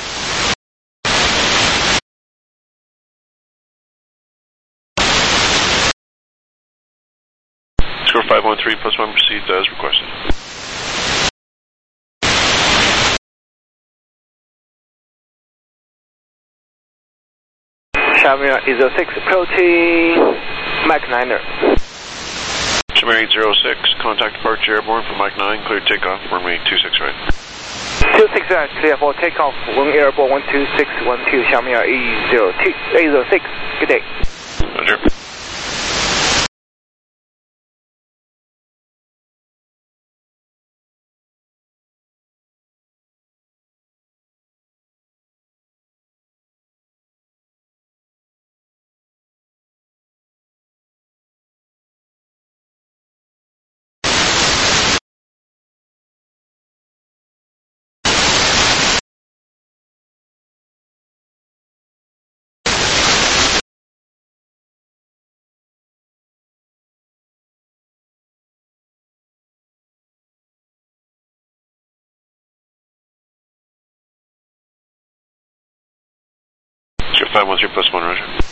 Score 513 plus 1 proceeds as requested. Shamir 06 approaching Mach 9er. Shamir 806, contact departure airborne for Mach 9, cleared takeoff, runway 26 right. 26 right, clear for takeoff, 1 airborne 12612, Shamir 806, good day. Roger. Sure, 513 plus 1, roger.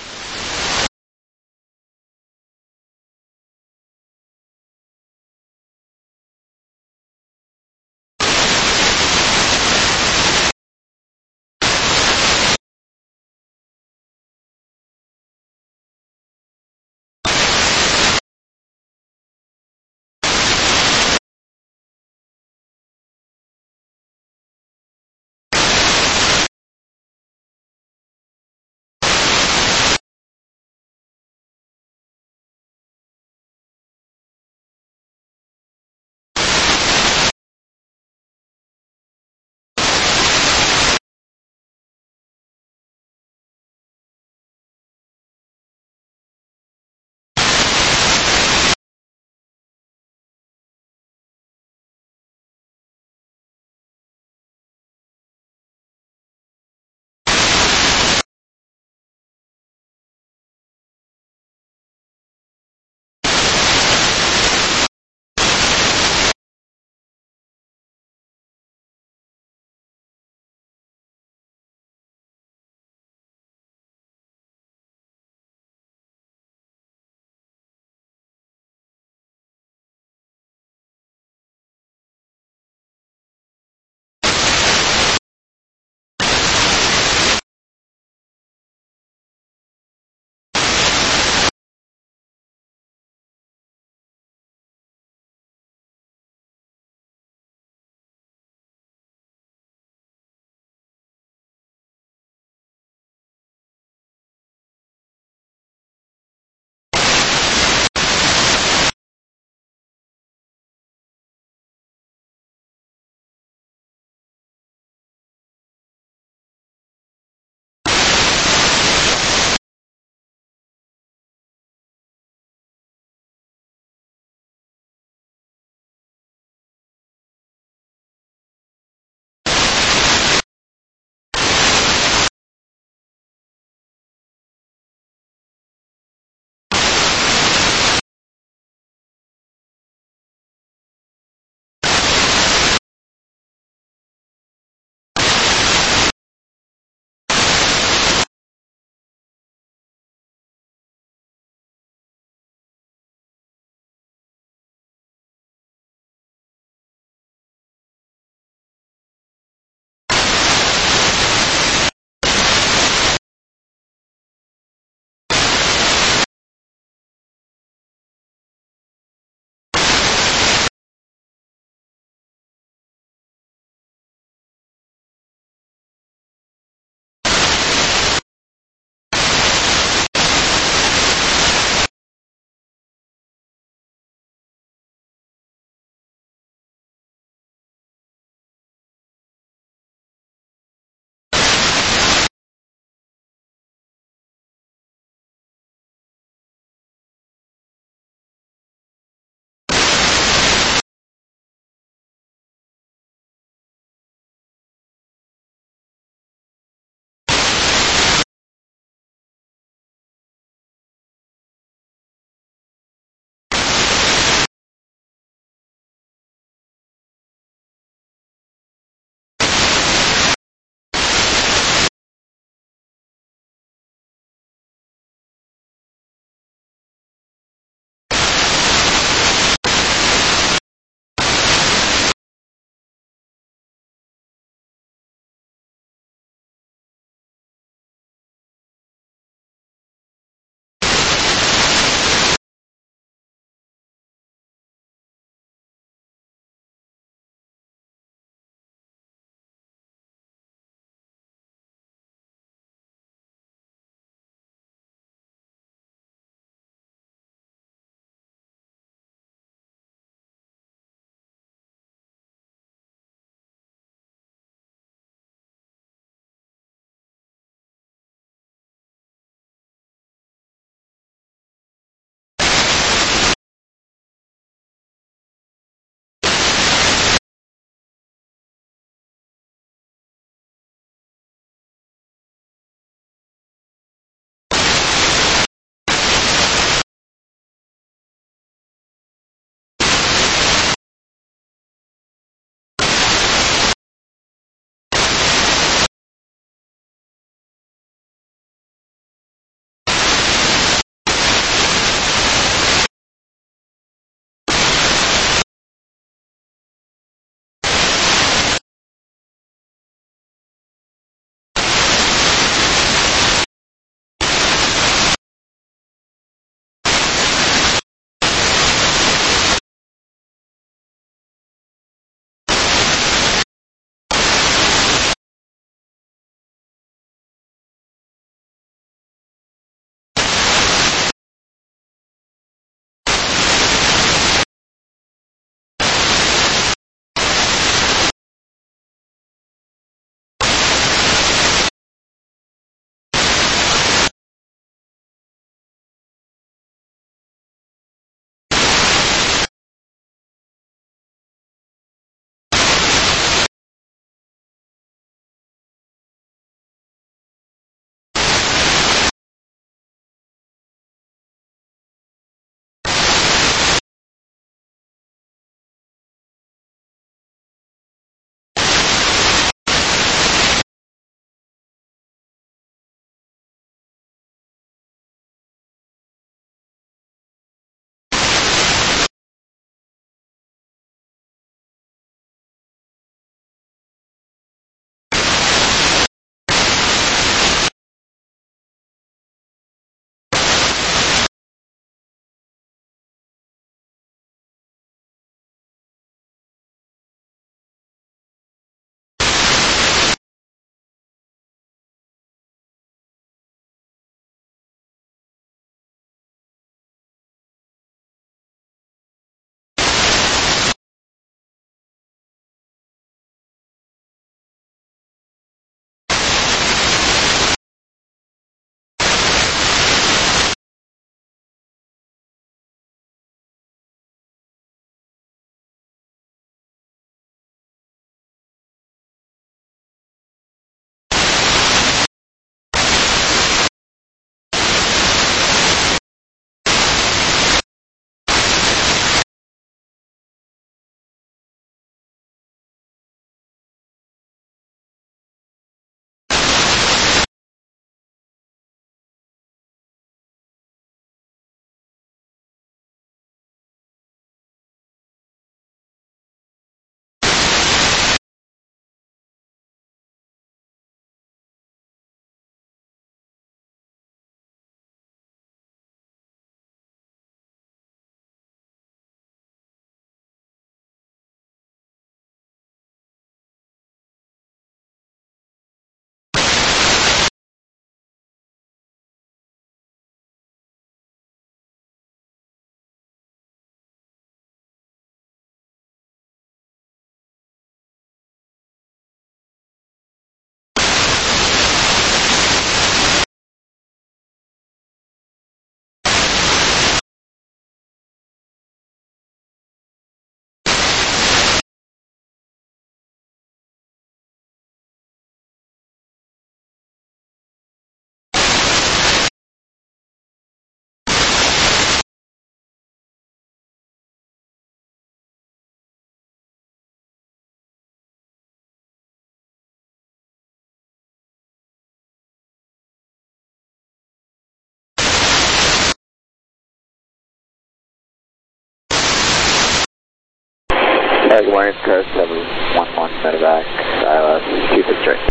Good morning, car 711 medevac, ILS 26 right.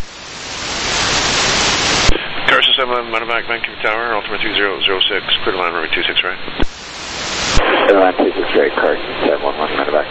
Carson 711 medevac, Vancouver Tower, Altimeter 2006, clear to line runway 26 right. Clear line 26 right, Carson 711 medevac.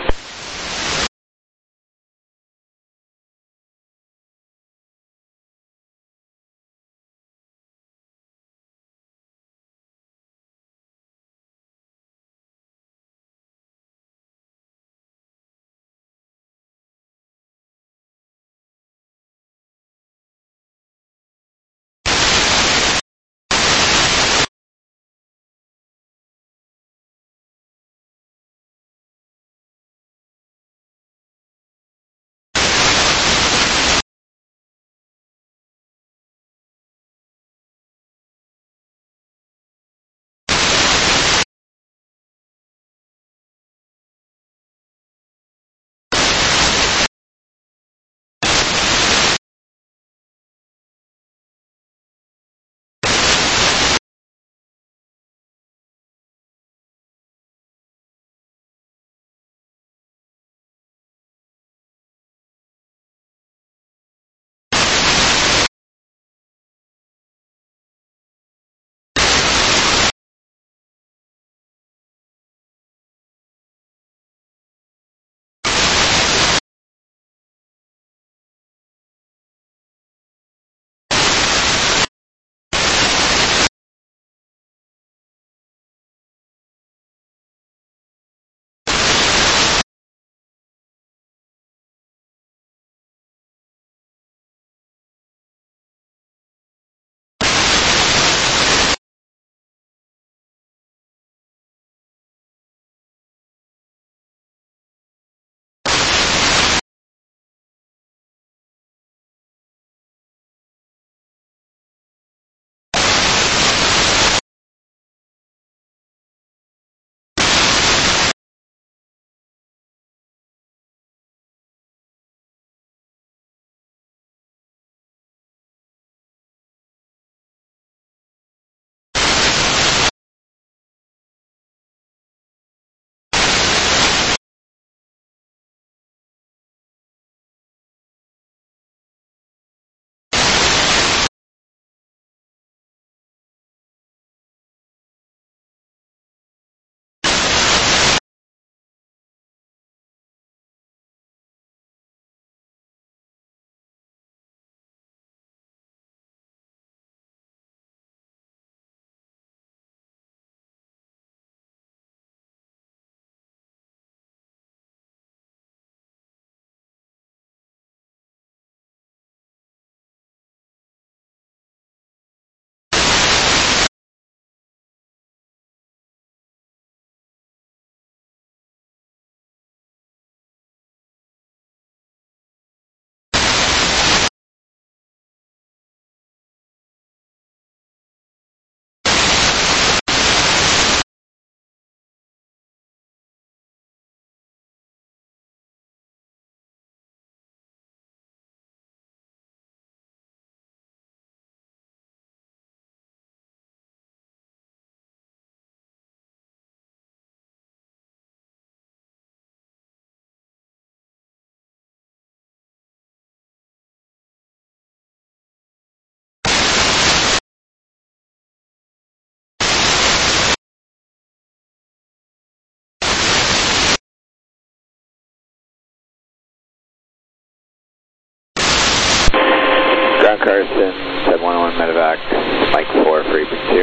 Ground Carson 711 medevac, Mike 4 for East 2.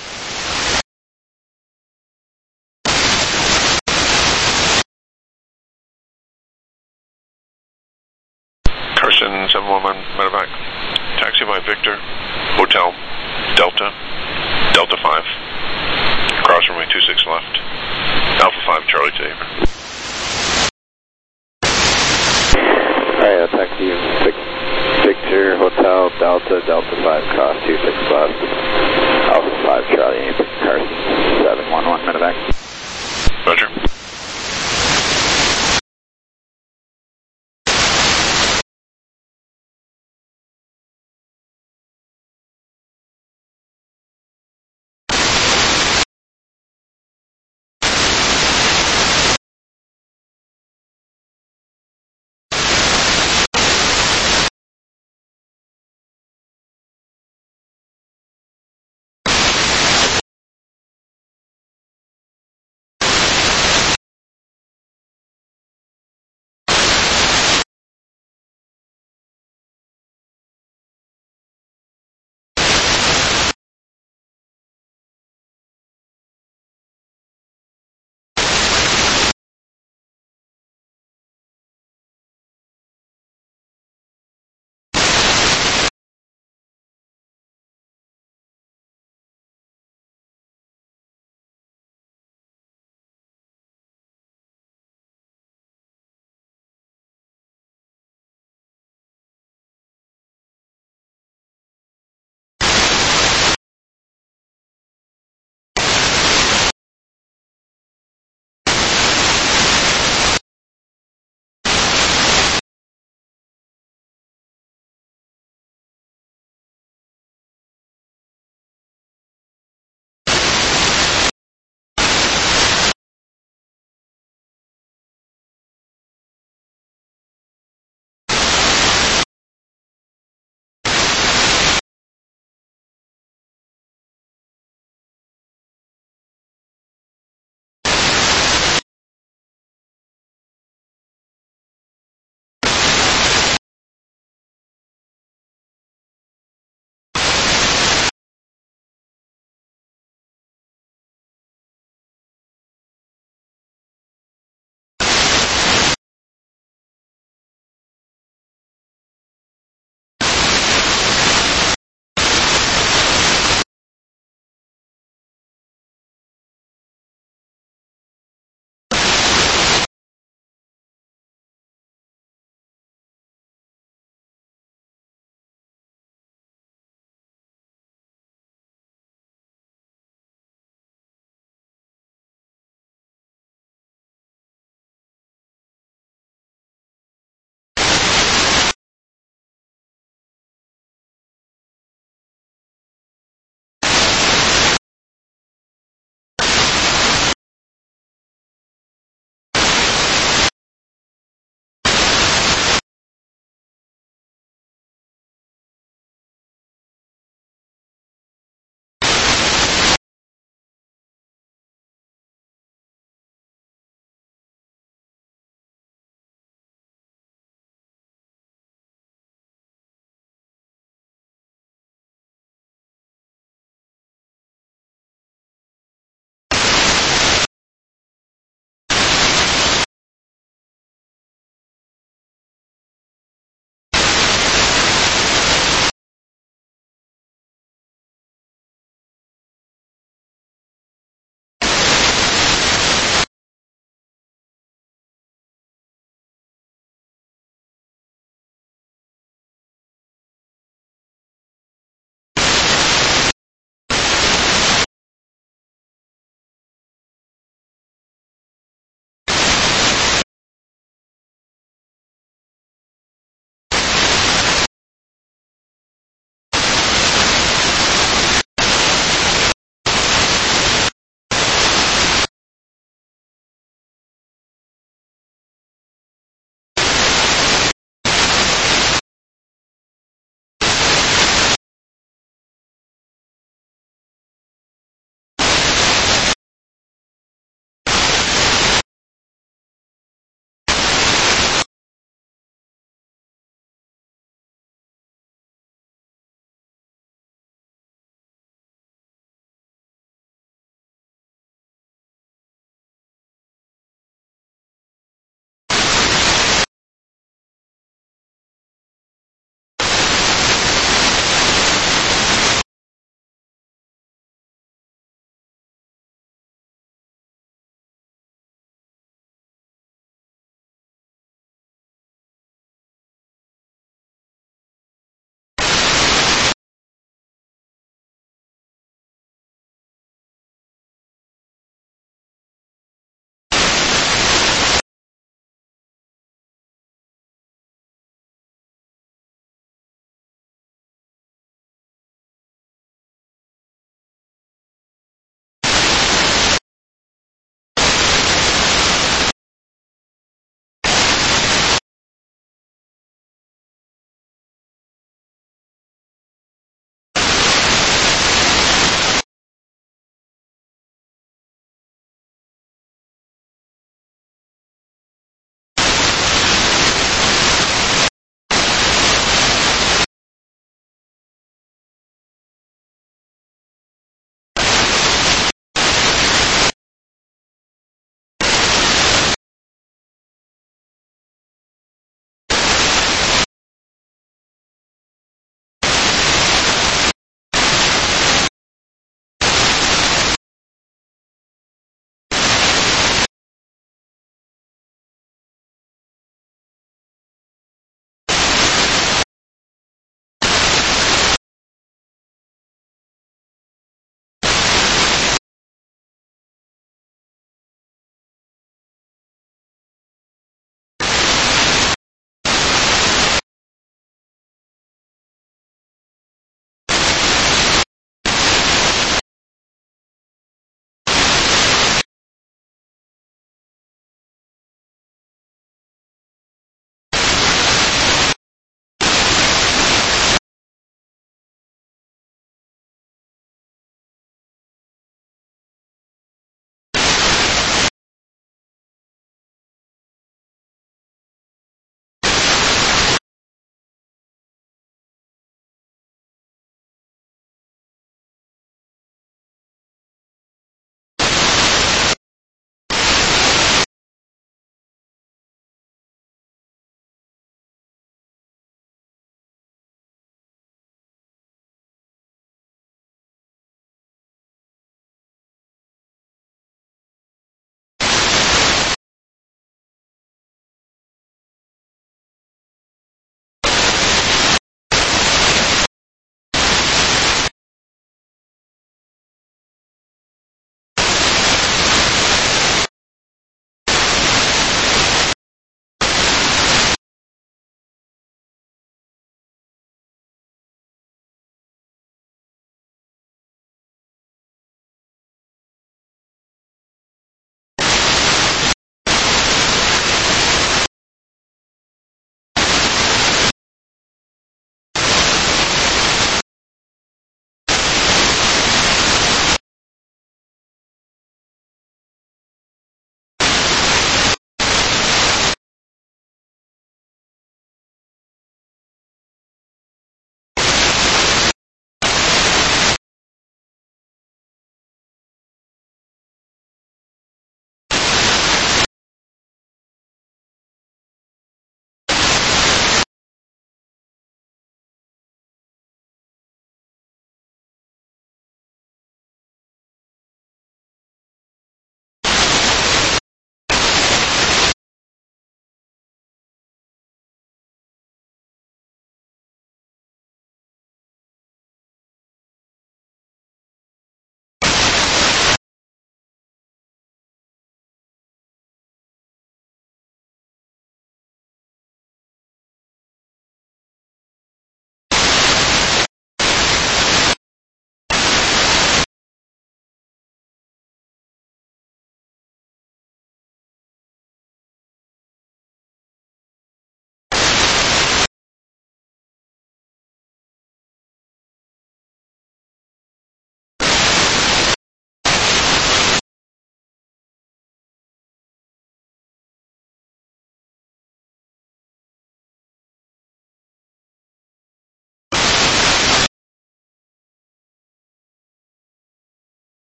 Carson 711 medevac, taxi by Victor, Hotel, Delta, Delta 5, cross runway 26 left, Alpha 5 Charlie to Aver. Alright, I'll taxi you. Victor, Hotel, Delta, Delta 5, cross 26 left, Alpha 5 Charlie, Carson 711 medevac. Roger.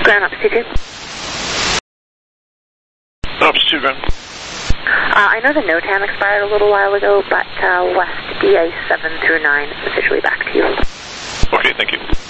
Ground altitude 2. Altitude, ground. I know the NOTAM expired a little while ago, but West DA 7 through 9 is officially back to you. Okay, thank you.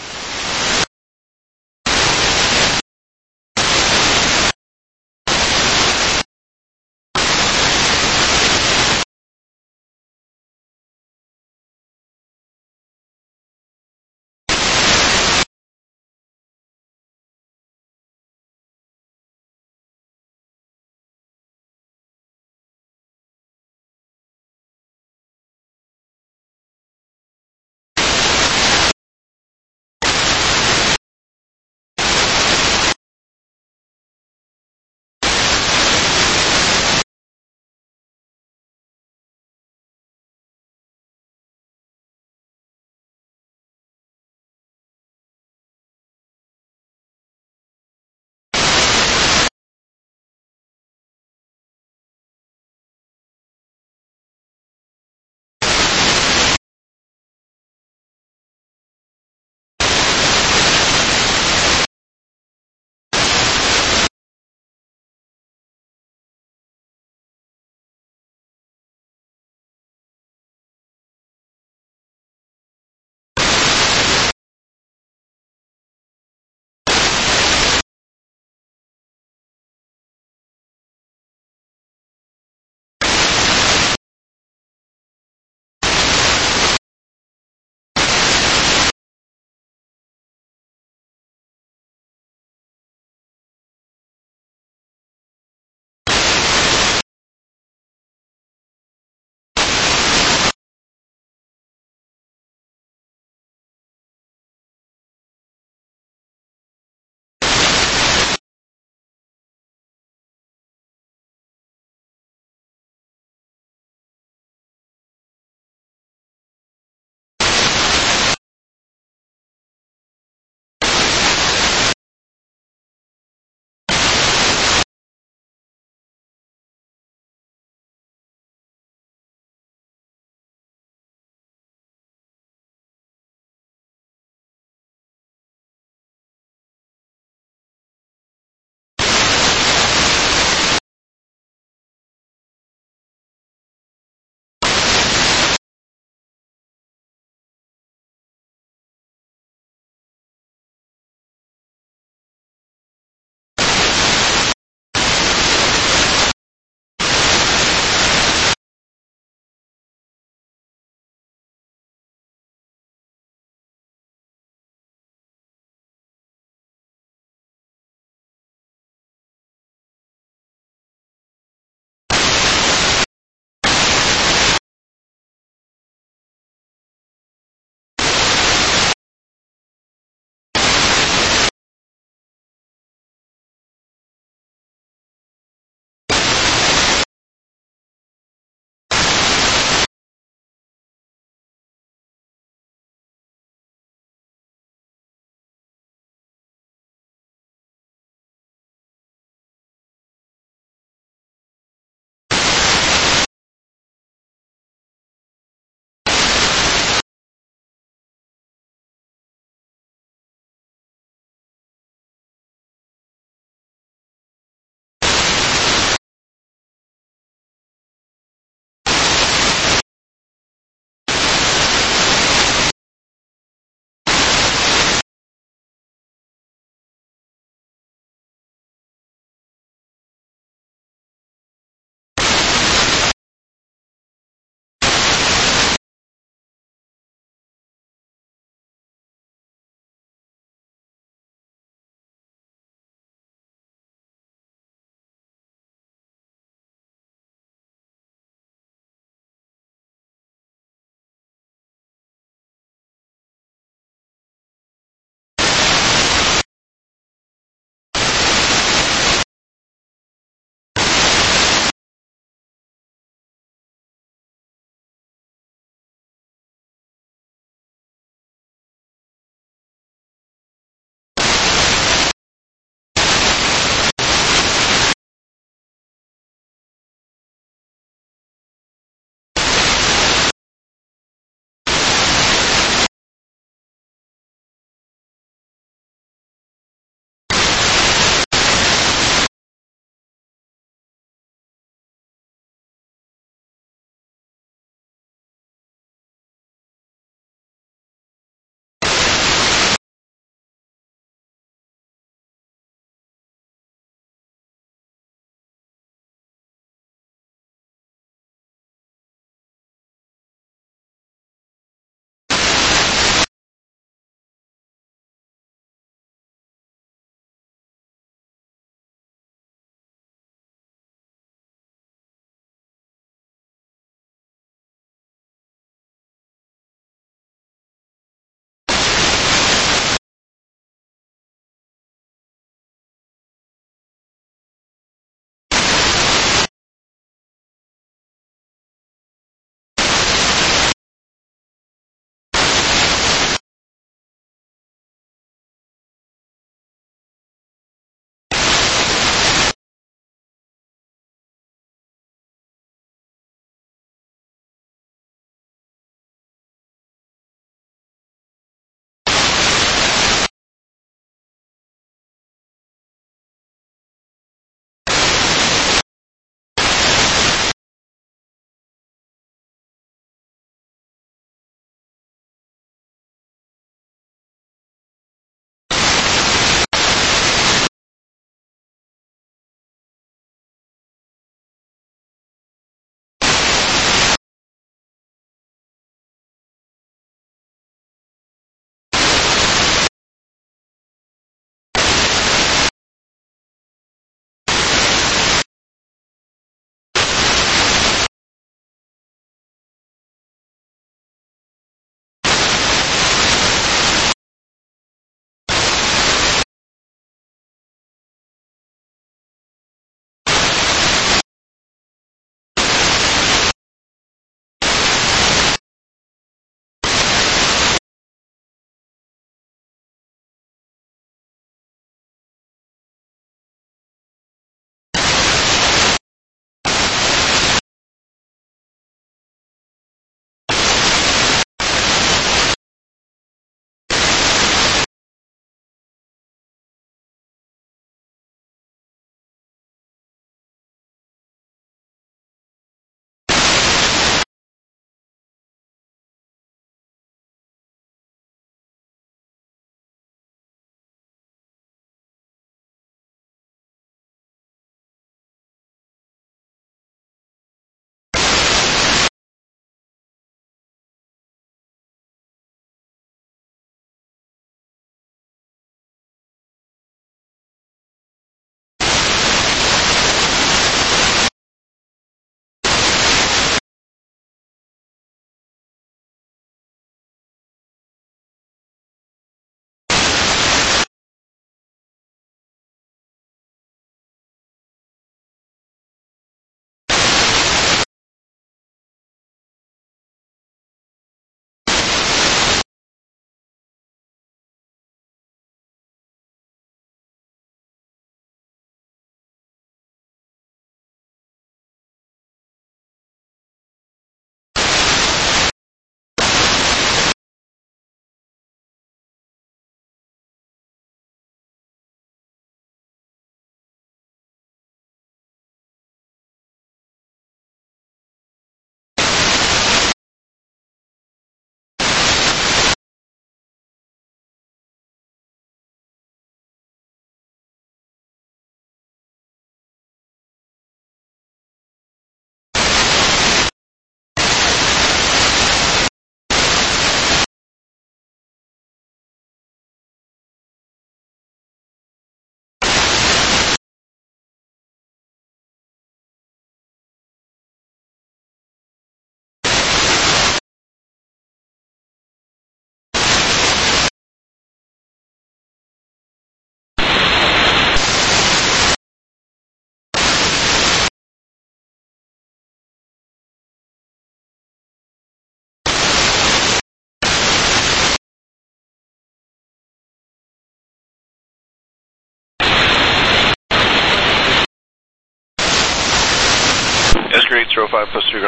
Escort 805 plus 3 go.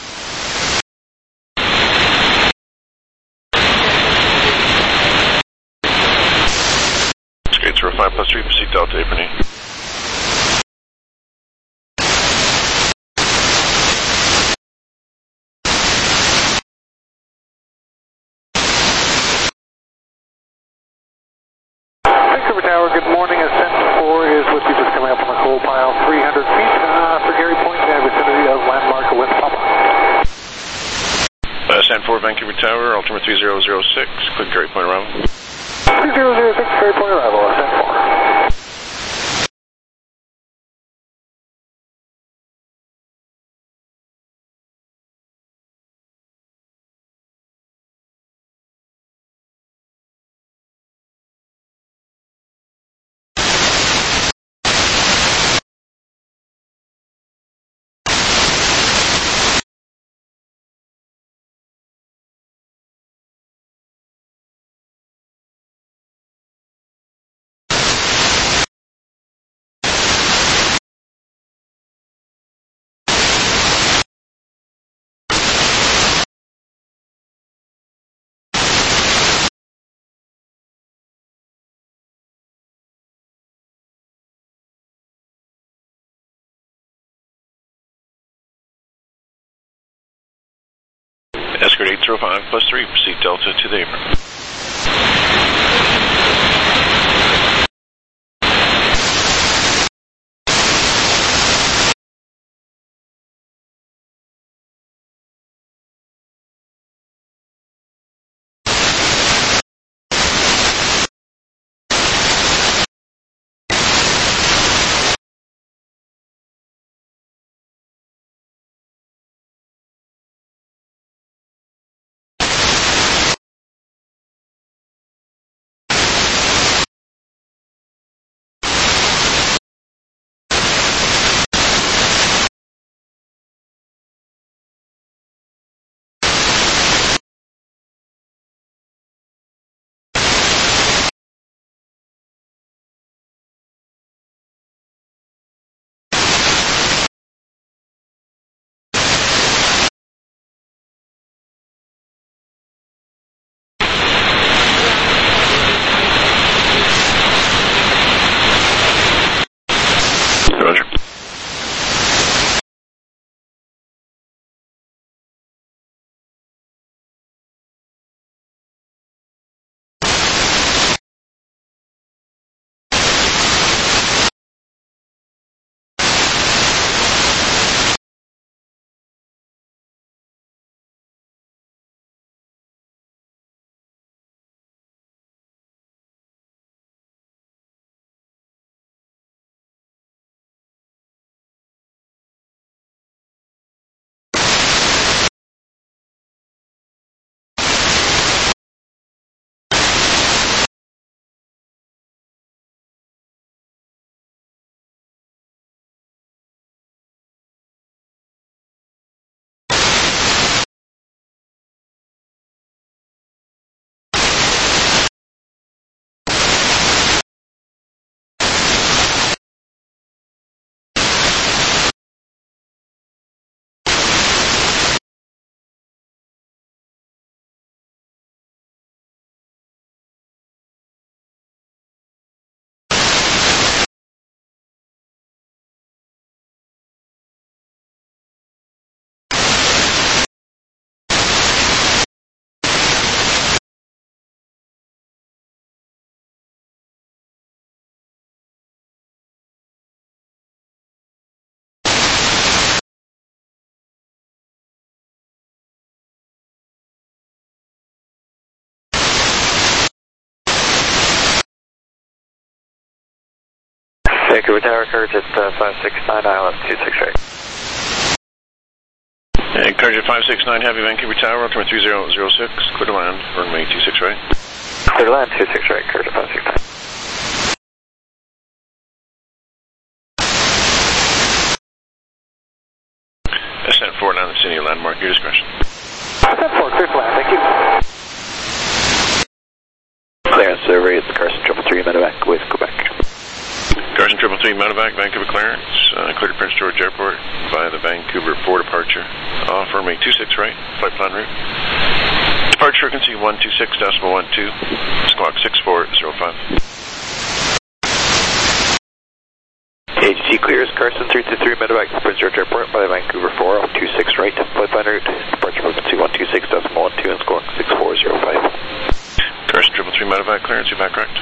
Escort 805 plus 3, proceed Delta Apron E. Vancouver Tower, good morning. Ascent 4 is with you, just coming up on the coal pile, 300 feet for Gary Point in the vicinity of landmark West Papa. Ascent 4, Vancouver Tower, altimeter 3006, click Gary Point arrival. 3006, Gary Point arrival, Ascent 4. Escort 805 plus 3, proceed Delta to the apron. Roger. Vancouver Tower, Courage at 569 Island 268. And Courage at 569 Heavy, Vancouver Tower, altimeter 3006, clear to land, runway 26 right. Clear to land 26 right, Courage at 569. Ascent 4 down the city landmark, your discretion. Ascent 4, clear to land, thank you. Clearance survey, it's Carson 333 Medevac with Quebec. Carson 333 Medevac, Vancouver clearance, clear to Prince George Airport via the Vancouver 4 departure. Affirming 26 right, flight plan route. Departure frequency 126.12, squawk 6405. AGC clears Carson 323 medevac to Prince George Airport by the Vancouver 4, 26 right, flight plan route, departure frequency 126.12 and squawk 6405. Carson 333 medevac clearance, you back correct.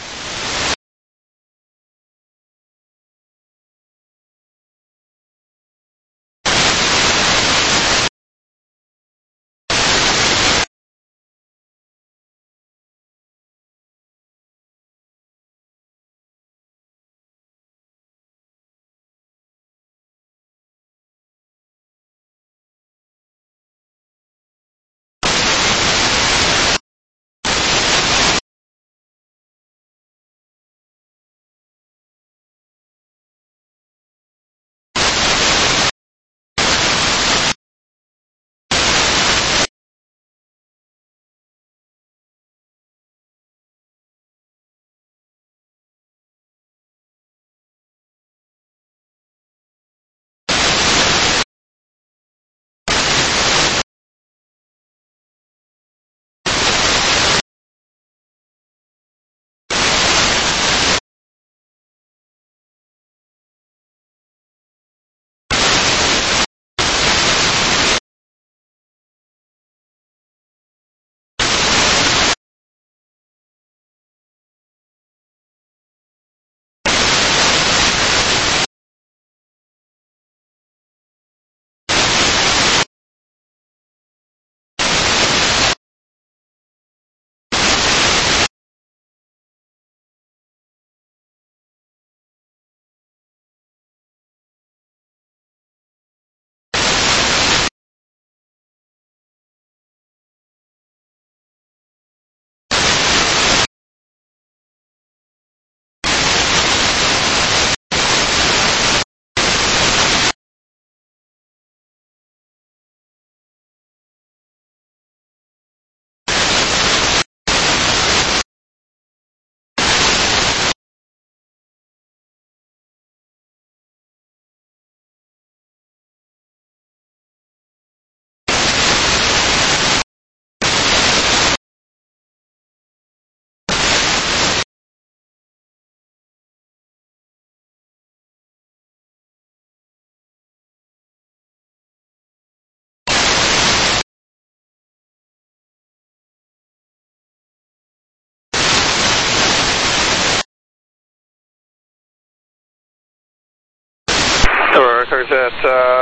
Records at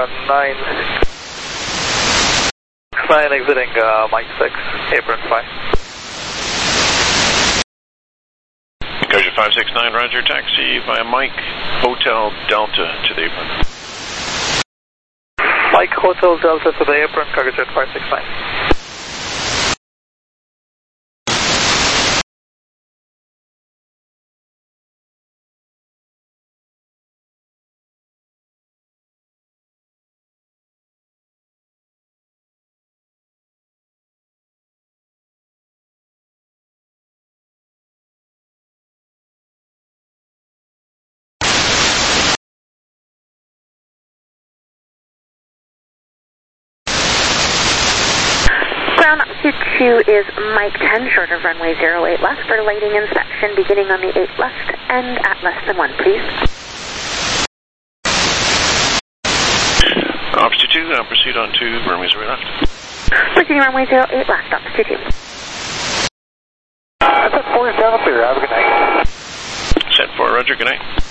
9 exiting Mike 6, apron 5. Gauge 569, roger, taxi via Mike Hotel Delta to the apron. Mike Hotel Delta to the apron, Gauge 569. Altitude 2 is Mike 10, short of runway 08 left for lighting inspection beginning on the 8 left and at less than 1, please. Altitude 2, proceed on to runway 08 left. Proceeding runway 08 left, altitude 2. Set 4 is down clear, have a good night. Set 4, roger, good night.